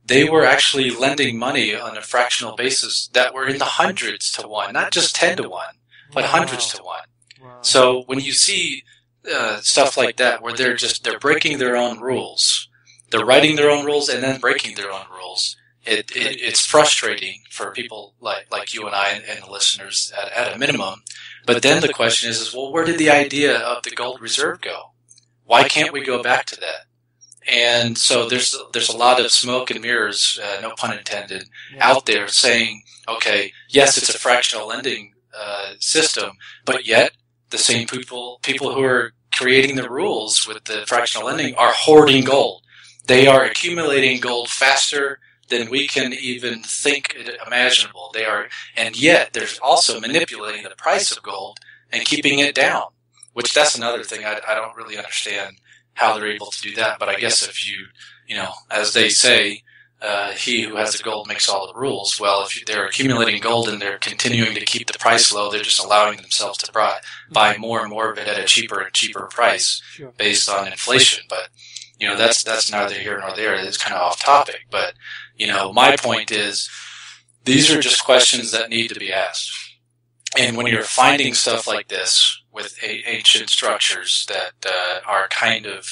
they were actually lending money on a fractional basis that were in the hundreds to one, not just 10 to one, but hundreds to one. Wow. So when you see stuff like that, where they're breaking their own rules, they're writing their own rules and then breaking their own rules, it's frustrating for people like you and I and the listeners at a minimum. But then the question is, well, where did the idea of the gold reserve go? Why can't we go back to that? And so there's a lot of smoke and mirrors, no pun intended, out there saying, okay, yes, it's a fractional lending system, but yet the same people who are creating the rules with the fractional lending are hoarding gold. They are accumulating gold faster than we can even think imaginable. And yet they're also manipulating the price of gold and keeping it down, which that's another thing I don't really understand how they're able to do that. But I guess if you as they say, he who has the gold makes all the rules. Well, if they're accumulating gold and they're continuing to keep the price low, they're just allowing themselves to buy more and more of it at a cheaper and cheaper price based on inflation. But, that's neither here nor there. It's kind of off topic. But, my point is these are just questions that need to be asked. And when you're finding stuff like this with ancient structures that are kind of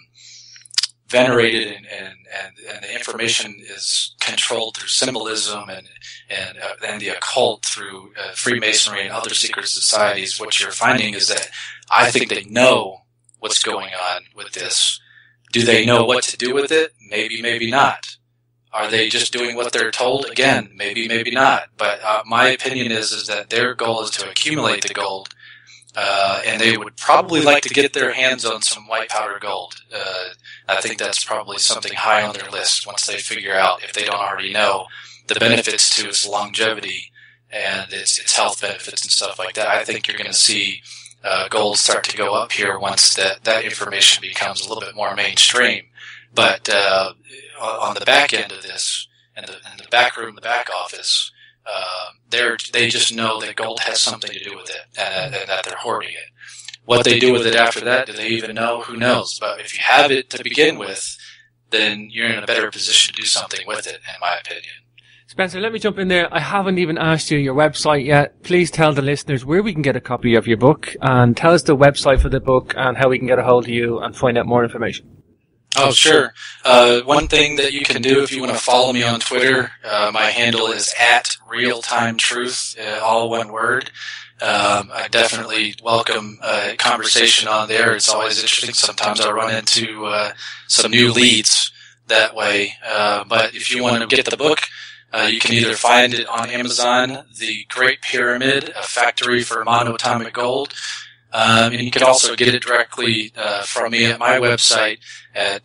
venerated and the information is controlled through symbolism and the occult through Freemasonry and other secret societies, what you're finding is that I think they know what's going on with this. Do they know what to do with it? Maybe, maybe not. Are they just doing what they're told? Again, maybe, maybe not. But my opinion is that their goal is to accumulate the gold, and they would probably like to get their hands on some white powder gold. I think that's probably something high on their list once they figure out, if they don't already know, the benefits to its longevity and its health benefits and stuff like that. I think you're going to see gold start to go up here once that information becomes a little bit more mainstream. But on the back end of this, and the back room, the back office, they just know that gold has something to do with it, and that they're hoarding it. What they do with it after that, do they even know? Who knows? But if you have it to begin with, then you're in a better position to do something with it, in my opinion. Spencer, let me jump in there. I haven't even asked you your website yet. Please tell the listeners where we can get a copy of your book, and tell us the website for the book and how we can get a hold of you and find out more information. Oh, sure. One thing that you can do if you want to follow me on Twitter, my handle is @RealTimeTruth, all one word. I definitely welcome a conversation on there. It's always interesting. Sometimes I run into some new leads that way. But if you want to get the book, you can either find it on Amazon, The Great Pyramid, A Factory for Monoatomic Gold. And you can also get it directly from me at my website at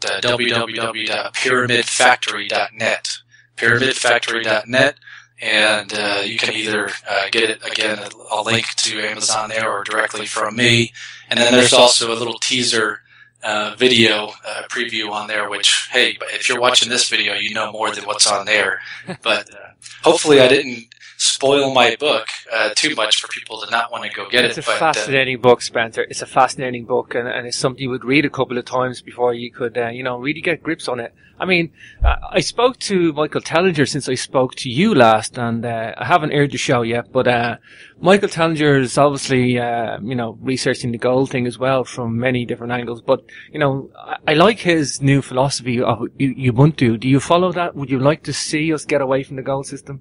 www.pyramidfactory.net. Pyramidfactory.net. And you can either get it, again, a link to Amazon there or directly from me. And then there's also a little teaser video preview on there, which, hey, if you're watching this video, you know more than what's on there. But hopefully I didn't spoil my book too much for people to not want to go get it. It's a fascinating book, Spencer. It's a fascinating book, and it's something you would read a couple of times before you could, really get grips on it. I mean, I spoke to Michael Tellinger since I spoke to you last, and I haven't aired the show yet, but Michael Tellinger is obviously, researching the gold thing as well from many different angles. But, I like his new philosophy of Ubuntu. Do you follow that? Would you like to see us get away from the gold system?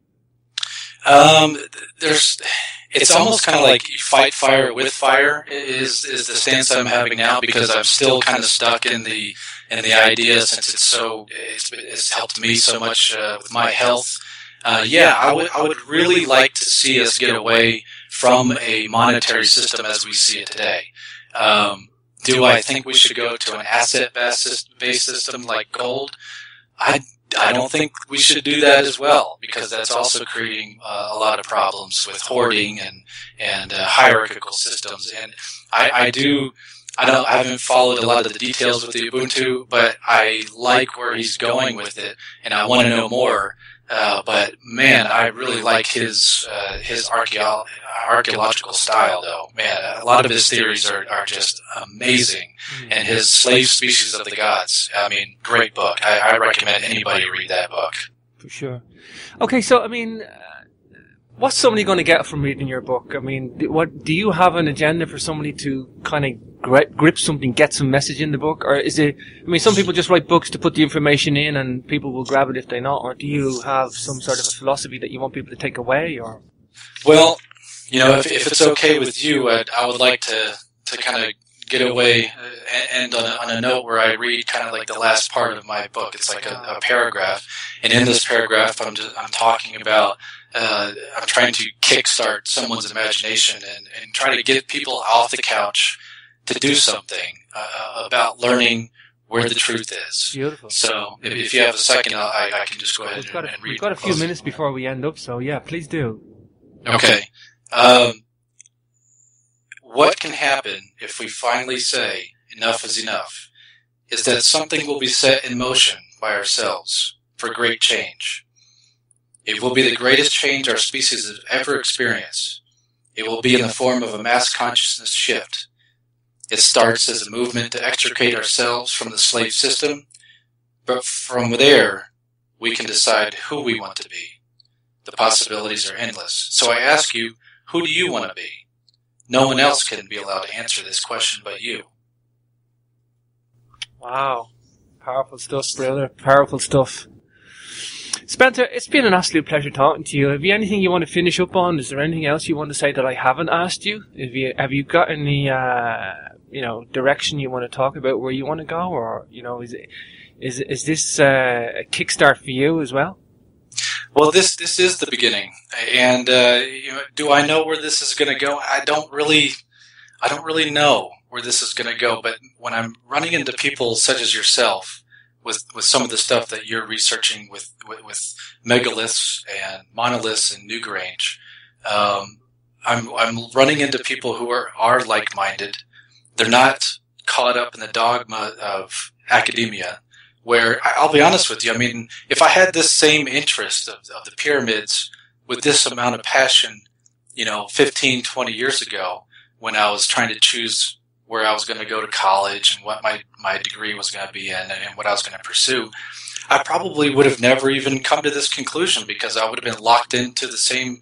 It's almost kind of like you fight fire with fire is the stance I'm having now, because I'm still kind of stuck in the idea, since it's helped me so much with my health. I would really like to see us get away from a monetary system as we see it today. Do I think we should go to an asset-based system like gold? I don't think we should do that as well, because that's also creating a lot of problems with hoarding and hierarchical systems. And I haven't followed a lot of the details with the Ubuntu, but I like where he's going with it, and I want to know more. But man, I really like his archaeological style, though. Man, a lot of his theories are just amazing. And his Slave Species of the Gods, I mean, great book. I recommend anybody read that book. For sure. Okay, so I mean, what's somebody going to get from reading your book? I mean, what do you have an agenda for somebody to kind of grip something, get some message in the book, or is it? I mean, some people just write books to put the information in, and people will grab it if they not. Or do you have some sort of a philosophy that you want people to take away? Or well, you know, if it's okay with you, I would like to kind of get away and on a note where I read kind of like the last part of my book. It's like a paragraph, and in this paragraph, I'm talking about. I'm trying to kickstart someone's imagination and try to get people off the couch to do something about learning where the truth is. Beautiful. So if you have a second, I can just go ahead and read. We've got a few minutes before we end up, so yeah, please do. Okay. What can happen if we finally say enough is enough is that something will be set in motion by ourselves for great change. It will be the greatest change our species has ever experienced. It will be in the form of a mass consciousness shift. It starts as a movement to extricate ourselves from the slave system, but from there, we can decide who we want to be. The possibilities are endless. So I ask you, who do you want to be? No one else can be allowed to answer this question but you. Wow. Powerful stuff, brother. Powerful stuff. Spencer, it's been an absolute pleasure talking to you. Have you anything you want to finish up on? Is there anything else you want to say that I haven't asked you? Have you got any, direction you want to talk about where you want to go? Or, is this a kickstart for you as well? Well, this is the beginning. And, do I know where this is going to go? I don't really know where this is going to go. But when I'm running into people such as yourself, with some of the stuff that you're researching with megaliths and monoliths and Newgrange, I'm running into people who are like-minded. They're not caught up in the dogma of academia, where I'll be honest with you. I mean, if I had this same interest of the pyramids with this amount of passion, 15, 20 years ago, when I was trying to choose where I was going to go to college and what my degree was going to be in and what I was going to pursue, I probably would have never even come to this conclusion because I would have been locked into the same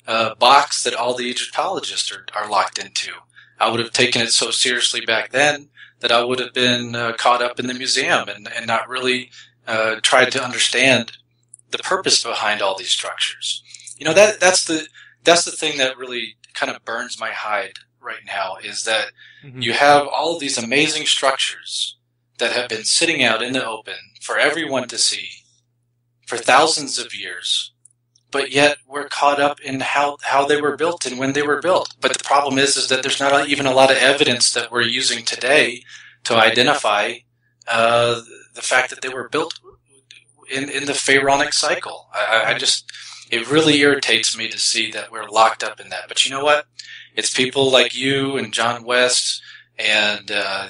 box that all the Egyptologists are locked into. I would have taken it so seriously back then that I would have been caught up in the museum and not really tried to understand the purpose behind all these structures. That's the thing that really kind of burns my hide right now, is that you have all of these amazing structures that have been sitting out in the open for everyone to see for thousands of years, but yet we're caught up in how they were built and when they were built. But the problem is that there's not even a lot of evidence that we're using today to identify the fact that they were built in the pharaonic cycle. It really irritates me to see that we're locked up in that. But you know what? It's people like you and John West and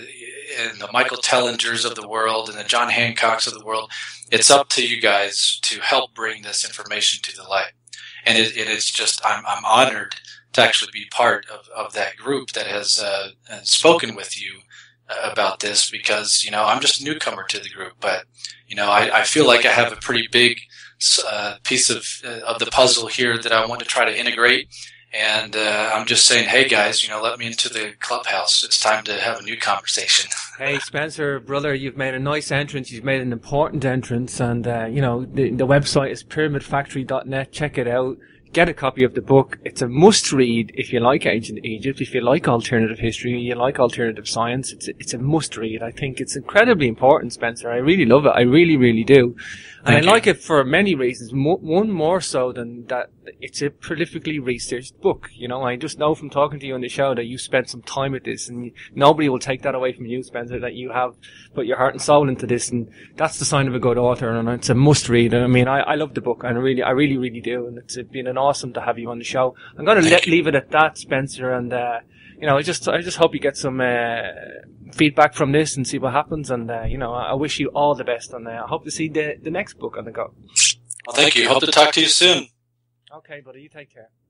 the Michael Tellingers of the world and the John Hancocks of the world. It's up to you guys to help bring this information to the light. And it is just, I'm honored to actually be part of that group that has spoken with you about this, because, I'm just a newcomer to the group. But, I feel like I have a pretty big piece of the puzzle here that I want to try to integrate. And I'm just saying, hey guys, let me into the clubhouse. It's time to have a new conversation. Hey Spencer, brother, you've made a nice entrance. You've made an important entrance, and the website is pyramidfactory.net. Check it out. Get a copy of the book. It's a must-read if you like ancient Egypt, if you like alternative history, you like alternative science. It's a must-read. I think it's incredibly important, Spencer. I really love it. I really, really do. And I like it for many reasons. One more so than that, it's a prolifically researched book. I just know from talking to you on the show that you spent some time with this, and nobody will take that away from you, Spencer, that you have put your heart and soul into this, and that's the sign of a good author, and it's a must-read. And I mean, I love the book, and I really, really do, and it's been an awesome to have you on the show. I'm going to leave it at that, Spencer, and I just hope you get some feedback from this and see what happens, and I wish you all the best, and I hope to see the next book on the go. Well, thank you. Hope to talk to you soon. Okay, buddy. You take care.